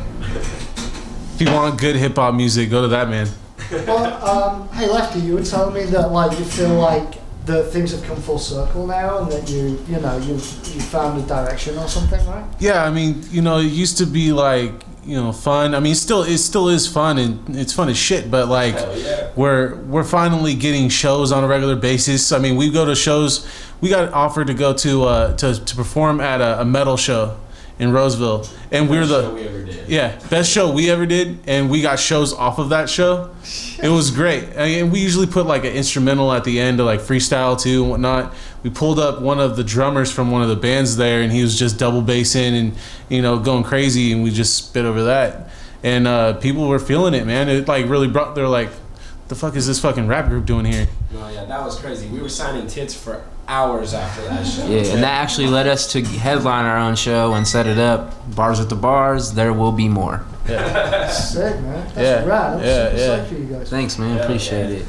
If you want good hip-hop music, go to that man. Well, um, hey Lefty, you were telling me that like you feel like the things have come full circle now, and that you, you know, you you found a direction or something, right? Yeah, I mean, you know, it used to be like, you know, fun. I mean, it still it still is fun, and it's fun as shit. But like, yeah. we're we're finally getting shows on a regular basis. I mean, we go to shows. We got offered to go to uh, to to perform at a, a metal show in Roseville, and we were the Show we ever did. yeah best show we ever did, and we got shows off of that show. It was great. I mean, we usually put like an instrumental at the end to like freestyle too and whatnot. We pulled up one of the drummers from one of the bands there, and he was just double bassing and, you know, going crazy, and we just spit over that. And uh, people were feeling it, man. It like really brought. They're like, "The fuck is this fucking rap group doing here?" No, yeah, that was crazy. We were signing tits for hours after that show. Yeah, and that actually led us to headline our own show and set it up. Bars at the Bars, there will be more. Yeah. Sick, man. That's Yeah, rad. I'm yeah, super yeah. psyched for you guys. Thanks, man. Yeah, Appreciate yeah. it.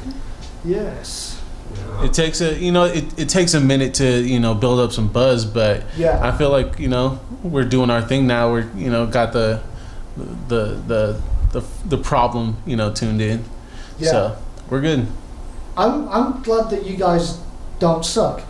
Yes. It takes a you know it, it takes a minute to you know build up some buzz, but Yeah. I feel like you know we're doing our thing now. We're you know got the the the the the problem you know tuned in, Yeah. so we're good. I'm I'm glad that you guys don't suck.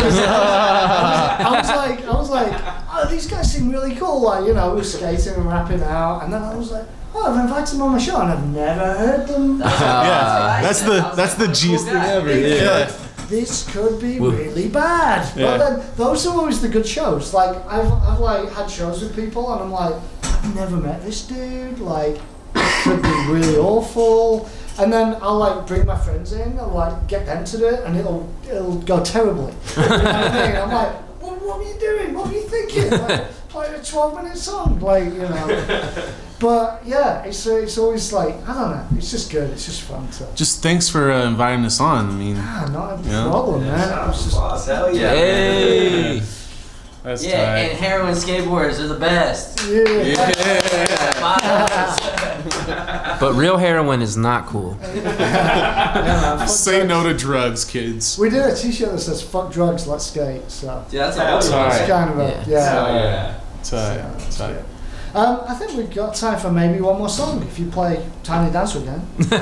I was like, I was like, oh, these guys seem really cool. Like, you know, we were skating and rapping out, and then I was like, oh, I've invited them on my show, and I've never heard them. Yeah, that's the that's the G's thing ever. Yeah. This could be really bad. Yeah. But then those are always the good shows. Like I've I've like had shows with people, and I'm like, I've never met this dude. Like, it could be really awful. And then I'll like bring my friends in, I'll like get them to do it, and it'll it'll go terribly. You know what I mean? I'm like, what, what were you doing? What were you thinking? Like, like a twelve minute song, like, you know. But yeah, it's it's always like, I don't know, it's just good, it's just fun to. Just thanks for uh, inviting us on. I mean, Ah, not a you know? problem, man. It was just, Boss, hell yeah. Hey. That's Yeah, tight. and heroin skateboarders are the best. yeah. But real heroin is not cool. Yeah, fuck Say drugs. no to drugs, kids. We did a t-shirt that says "Fuck drugs, let's skate." So Dude, that's Hell a yeah. it's Right. kind of a Yeah. yeah. Oh, yeah. Tight, tight. Um, I think we've got time for maybe one more song. If you play Tiny Dancer again.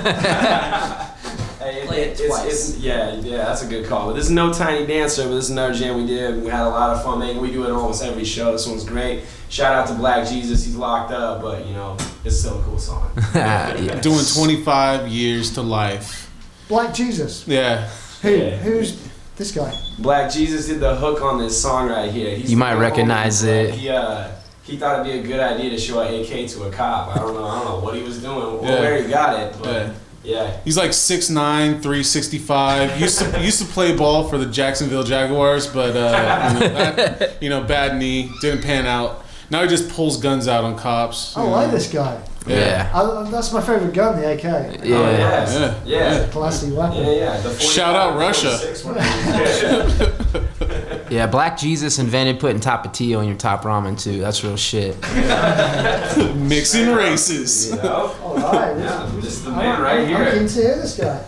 Hey, it, Play it it's, twice. It's, yeah, yeah, that's a good call. But this is no Tiny Dancer, but this is another jam we did. We had a lot of fun making. We do it almost every show. This one's great. Shout out to Black Jesus. He's locked up, but you know, it's still a cool song. Yes. Doing twenty-five years to life. Black Jesus. Yeah. Who? Yeah. Who's this guy? Black Jesus did the hook on this song right here. He's You might the recognize homie, it. but He, uh, he thought it'd be a good idea to show an A K to a cop. I don't know. I don't know what he was doing or Yeah. where he got it, but Yeah. yeah. He's like six nine, three sixty-five. Used to used to play ball for the Jacksonville Jaguars, but uh, you, know, that, you know, bad knee, didn't pan out. Now he just pulls guns out on cops. I you like know. this guy. Yeah. I, that's my favorite gun, the A K. Yeah. Oh, yes. Yeah. Yeah. Classy weapon. Yeah, yeah. The Shout out Russia. forty-five, Yeah, Black Jesus invented putting Tapatio in your top ramen too. That's real shit. Mixing races. You know? All right. Yeah, this is the I'm- man right I'm, here. I'm keen to hear this guy.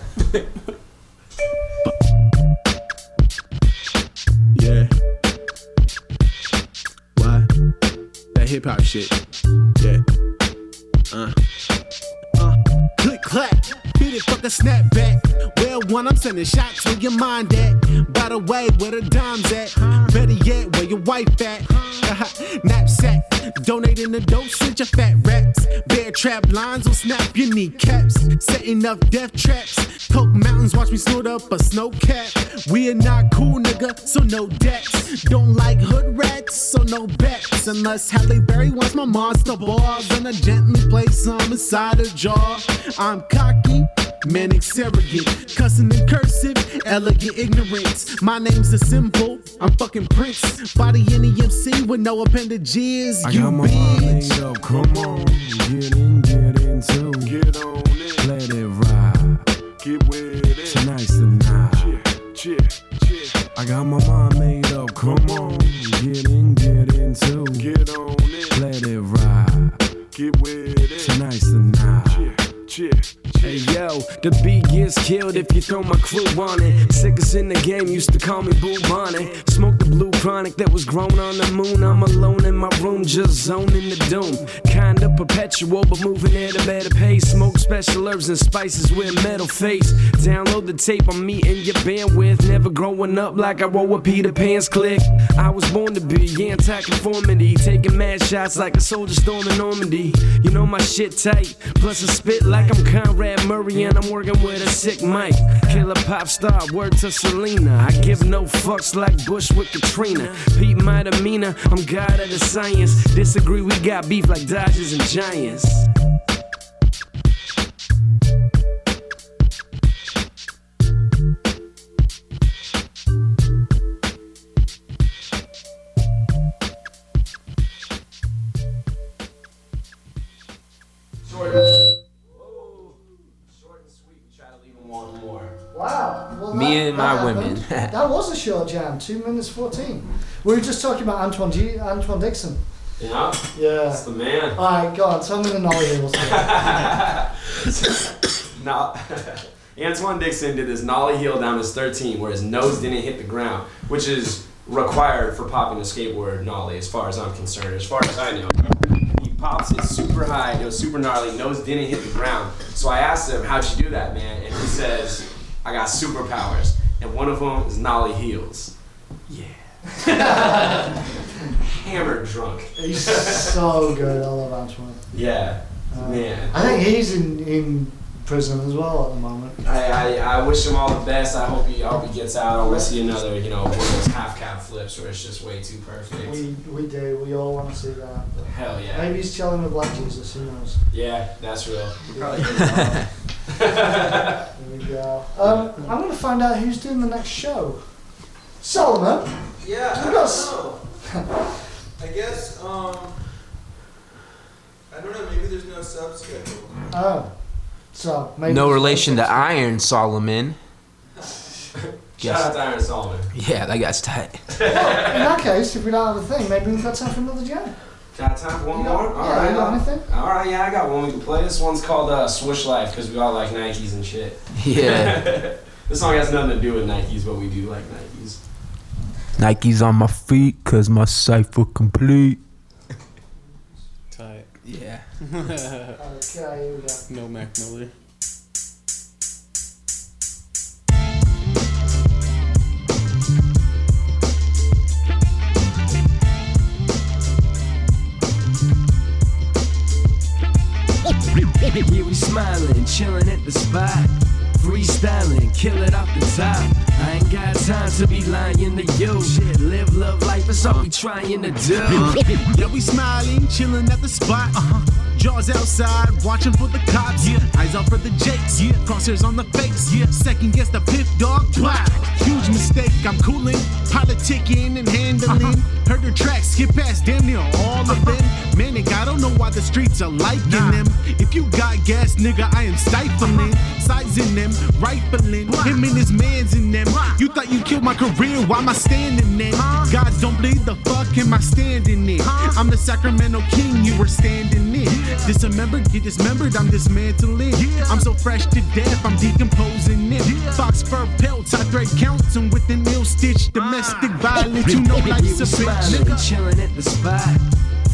Yeah. What? That hip hop shit. Yeah. Uh. Uh. Click clack. Hit shit, fuck a snapback. Well, one, I'm sending shots where your mind at. By the way, where the dime's at? Better yet, where your wife at? Knapsack, donating the dosage of fat raps. Bear trap lines will snap your kneecaps. Setting up death traps. Coke mountains, watch me snort up a snow cap. We are not cool, nigga, so no debts. Don't like hood rats, so no bets. Unless Halle Berry wants my monster balls, and I gently place some inside her jaw. I'm cocky, manic surrogate, cussing in cursive, elegant ignorance. My name's a symbol, I'm fucking Prince. Body in the M C with no appendages. I You got my mind made bitch. up, come on, get in, get into, get on it, let it ride, get with it, tonight's the night, cheer, cheer, cheer. I got my mind made up, come on, get in, get into, get on it, let it ride, get with it, tonight's the night, cheer, cheer. Hey yo, the beat gets killed if you throw my crew on it. Sickest in the game used to call me Boo Bonnet. Smoke the blue chronic that was grown on the moon. I'm alone in my room, just zoning the doom. Kinda perpetual, but moving at a better pace. Smoke special herbs and spices with a metal face. Download the tape, I'm meeting your bandwidth. Never growing up like I roll with Peter Pan's click. I was born to be anti-conformity, taking mad shots like a soldier storming Normandy. You know my shit tight, plus I spit like I'm Conrad Murray and I'm working with a sick mic. Killer pop star, word to Selena. I give no fucks like Bush with Katrina. Pete my demeanor, I'm God of the science. Disagree, we got beef like Dodgers and Giants. Wow. Well, Me that- and my that women. happened. That was a short jam, two minutes fourteen. We were just talking about Antoine G- Antoine Dixon. Yeah. Yeah. That's the man. Alright, go on, tell me the Nolly Hills. No, Antoine Dixon did this nollie heel down his thirteen where his nose didn't hit the ground, which is required for popping a skateboard nollie as far as I'm concerned, as far as I know. He pops it super high, it was super gnarly, nose didn't hit the ground. So I asked him, how'd you do that, man? And he says, I got superpowers, and one of them is nollie heels. Yeah. Hammered drunk. He's so good, I love Antoine. Yeah, Uh, man. I think he's in, in prison as well at the moment. I, I, I wish him all the best. I hope he I hope he gets out. I want to see another, you know, one of those half cap flips where it's just way too perfect. We we do, we all want to see that. Hell yeah. Maybe he's chilling with Black Jesus, who knows? Yeah, that's real. Probably There we go. Um, I'm going to find out who's doing the next show. Solomon? Yeah, I we don't got s- know. I guess, um, I don't know, maybe there's no sub schedule. Oh. So, maybe. No relation to Iron Solomon. Shout out to Iron Solomon. Yeah, that guy's tight. Well, in that case, if we don't have a thing, maybe we've got time for another jam. Got time for one You more? got- All yeah, right. you got uh, anything? All right, yeah, I got one we can play. This one's called uh, Swoosh Life because we all like Nikes and shit. Yeah. This song has nothing to do with Nikes, but we do like Nikes. Nike's on my feet, cause my cipher complete. Tight. Yeah. Okay, here we go. No Mac Miller. Yeah, we smiling, chilling at the spot. Freestyling, kill it off the top. I ain't got time to be lying to you. Shit, live, love life, that's all we trying to do. Yeah, we smiling, chilling at the spot. Uh-huh. Jaws outside, watching for the cops. Yeah. Eyes out for the jakes. Yeah. Crosshairs on the face. Yeah. Second guess the pip dog. Blah. Huge mistake. I'm cooling, politicking and handling. Uh-huh. Heard the tracks, skip past damn near all of them. Manic, I don't know why the streets are liking nah. them. If you got gas, nigga, I am stifling. Uh-huh. Sizing them, rifling. Wow. Him and his mans in them. Wow. You thought you killed my career, why am I standing there? Huh? Gods don't bleed, the fuck am I standing there? Huh? I'm the Sacramento King, you were standing there. Yeah. Dismembered, get dismembered, I'm dismantling. Yeah. I'm so fresh to death, I'm decomposing them. Yeah. Fox fur pelts, I thread counts, and with an ill stitch domestic ah. violence, you know life's a bitch, nigga. Chilling at the spot.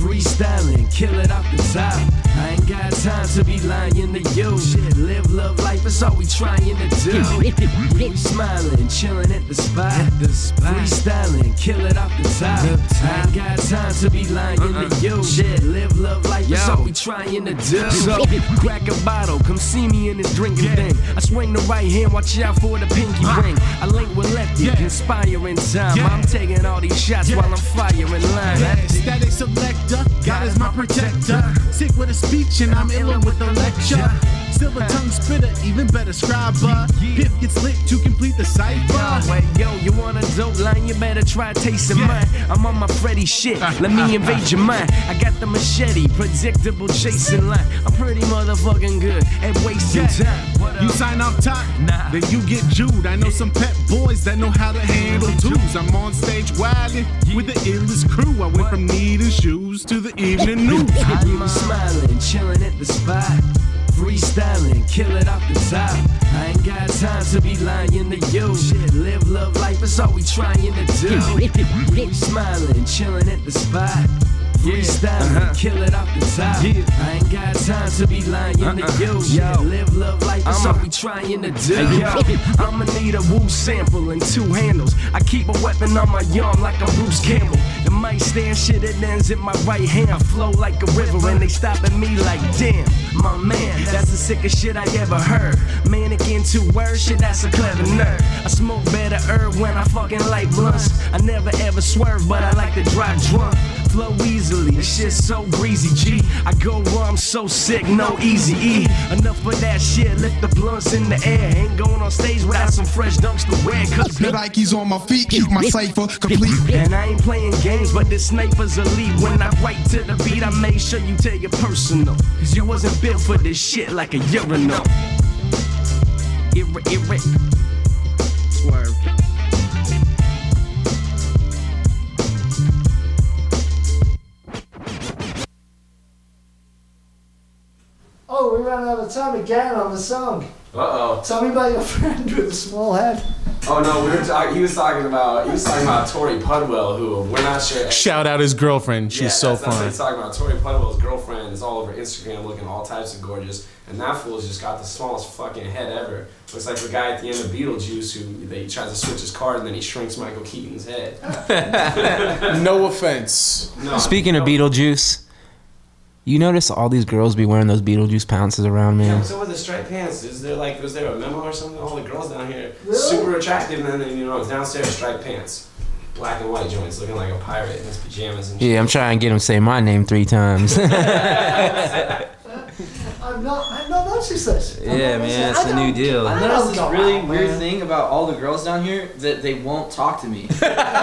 freestyling, kill it off the top. I ain't got time to be lying to you. Shit, live, love life, that's all we trying to do. We smiling, chilling at the spot. Freestyling, kill it off the top. I ain't got time to be lying to you. Shit, live, love life, that's all we trying to do. So, crack a bottle, come see me in this drinking thing. I swing the right hand, watch out for the pinky ring. I link with Lefty, conspire in time. I'm taking all these shots while I'm firing line. Yeah, static selector, God is my protector. Sick with a speech and I'm illin' with the lecture. Silver tongue spitter, even better scriber. Pip gets lit to complete the cipher. Wait, yo, you want a dope line? You better try tasting mine. I'm on my Freddy shit, let me invade your mind. I got the machete, predictable chasing line. I'm pretty motherfucking good at wasting time. You sign off top, nah. Then you get Jude. I know some pet boys that know how to handle tools. I'm on stage wildin' with the illest crew. I went from needing shoes to the evening news. I'm smiling, chilling at the spot. Freestyling, kill it off the top. I ain't got time to be lying to you. Shit, live, love life, that's all we trying to do. We smiling, chilling at the spot. Freestyling, uh-huh. Kill it off the top. Yeah. I ain't got time to be lying uh-uh. to you. Yo, live, love life, that's all we trying to do. Hey, yo, I'ma need a woo sample and two handles. I keep a weapon on my arm like I'm Bruce Campbell. The mic stand shit, it ends in my right hand. I flow like a river and they stopping me like, damn, my man, that's the sickest shit I ever heard. Mannequin two words, shit, that's a clever nerd. I smoke better herb when I fucking like blunts. I never ever swerve, but I like to drive drunk. Flow easily, this shit's so breezy, G. I go raw, I'm so sick, no easy E. Enough of that shit, lift the blunts in the air. Ain't going on stage without some fresh dunks to wear. Cause the Nikes on my feet, keep my cipher complete. And I ain't playing games, but this sniper's elite. When I write to the beat, I make sure you tell your personal. Cause you wasn't built for this shit like a urinal. Irre, irre. Swerve. Oh, we ran out of time again on the song. Uh-oh. Tell me about your friend with the small head. Oh no, we were talking. He was talking about. He was talking about Tori Pudwell, who we're not sure. Shout out his girlfriend. She's yeah, so that's, that's fun. what he's talking about. Tori Pudwell's girlfriend is all over Instagram, looking all types of gorgeous, and that fool's just got the smallest fucking head ever. Looks like the guy at the end of Beetlejuice who they tries to switch his card and then he shrinks Michael Keaton's head. No offense. No, Speaking no. of Beetlejuice. You notice all these girls be wearing those Beetlejuice pounces around, man? Yeah, what's up with the striped pants? Is there like, was there a memo or something? All the girls down here, super attractive, and then, you know, downstairs striped pants. Black and white joints, looking like a pirate in his pajamas and shit. Yeah, I'm trying to get him to say my name three times. I've not, I've not noticed this. I've Yeah, not man, noticed it's it. a I new don't- deal. I I noticed don't this go really out, weird man. thing about all the girls down here that they won't talk to me.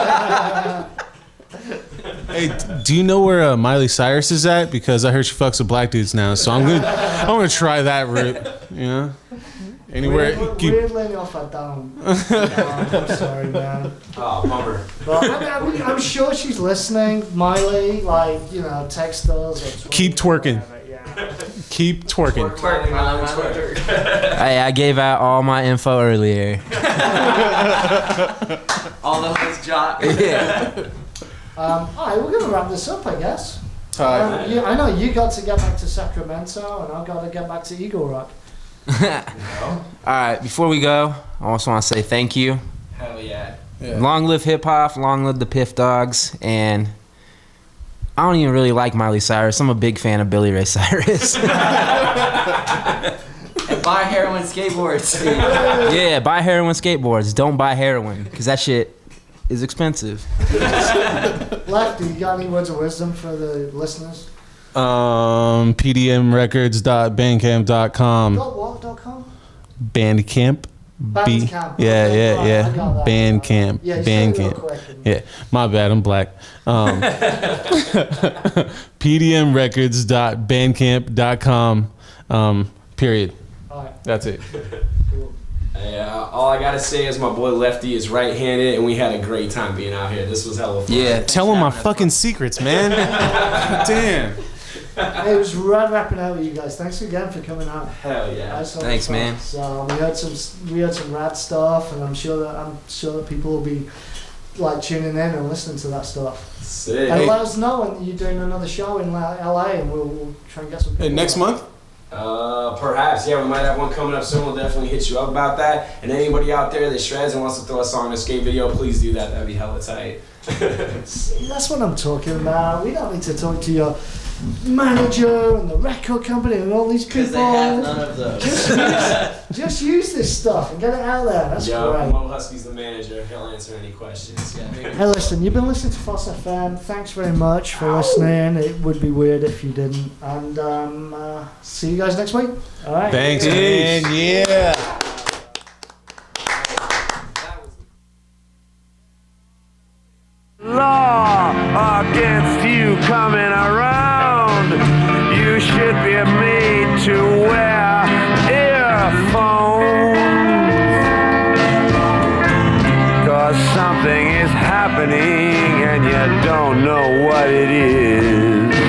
Hey, do you know where uh, Miley Cyrus is at? Because I heard she fucks with black dudes now, so I'm gonna I'm gonna try that route. You know, anywhere. Weird, keep- weirdly enough, I don't. No, I'm sorry, man. Oh, bummer. But I mean, I'm, I'm sure she's listening. Miley, like, you know, text us. Or Keep twerking. whatever, yeah. Keep twerking. Twerking on Twitter. Hey, I gave out all my info earlier. All the hoes jot. Yeah. Um, all right, we're gonna wrap this up, I guess. Hi. Um, you, I know you got to get back to Sacramento, and I've got to get back to Eagle Rock. All right, before we go, I also want to say thank you. Hell yeah. Long live hip hop, long live the Piff Dogs, and I don't even really like Miley Cyrus. I'm a big fan of Billy Ray Cyrus. And buy heroin skateboards. Yeah, buy heroin skateboards. Don't buy heroin, because that shit is expensive. Lefty, you got any words of wisdom for the listeners? Um, P D M records dot bandcamp dot com. Dot what dot com? Bandcamp. B. Bandcamp. Yeah, Okay, yeah, right, yeah. I got that. Bandcamp. Yeah, you said it real Bandcamp. quick. Yeah, my bad. I'm black. Um, P D M records dot bandcamp dot com. Um, period. All right. That's it. Hey, uh, all I gotta say is my boy Lefty is right-handed, and we had a great time being out here. This was hella fun. Yeah. Tell him my fucking secrets, man. Damn. Hey, it was rad rapping out with you guys. Thanks again for coming out. Hell yeah. That's so Thanks, fun. man. So we heard some we heard some rad stuff, and I'm sure that I'm sure that people will be like tuning in and listening to that stuff. Sick. And Hey. let us know when you're doing another show in L A, and we'll, we'll try and get some people. Hey, next out. month? Uh, perhaps, yeah, we might have one coming up soon. We'll definitely hit you up about that. And anybody out there that shreds and wants to throw a song in a skate video, please do that. That'd be hella tight. See, that's what I'm talking about. We don't need to talk to your manager and the record company and all these people. Because they have none of those. Just use, just use this stuff and get it out there. That's Yo, great. Mo Husky's the manager. He'll answer any questions. Yeah, Hey, listen, you've been listening to Foss F M. Thanks very much for listening. It would be weird if you didn't. And um, uh, see you guys next week. All right. Thanks, Peace. man. Yeah. Law against you coming around. You should be made to wear earphones. Cause something is happening and you don't know what it is.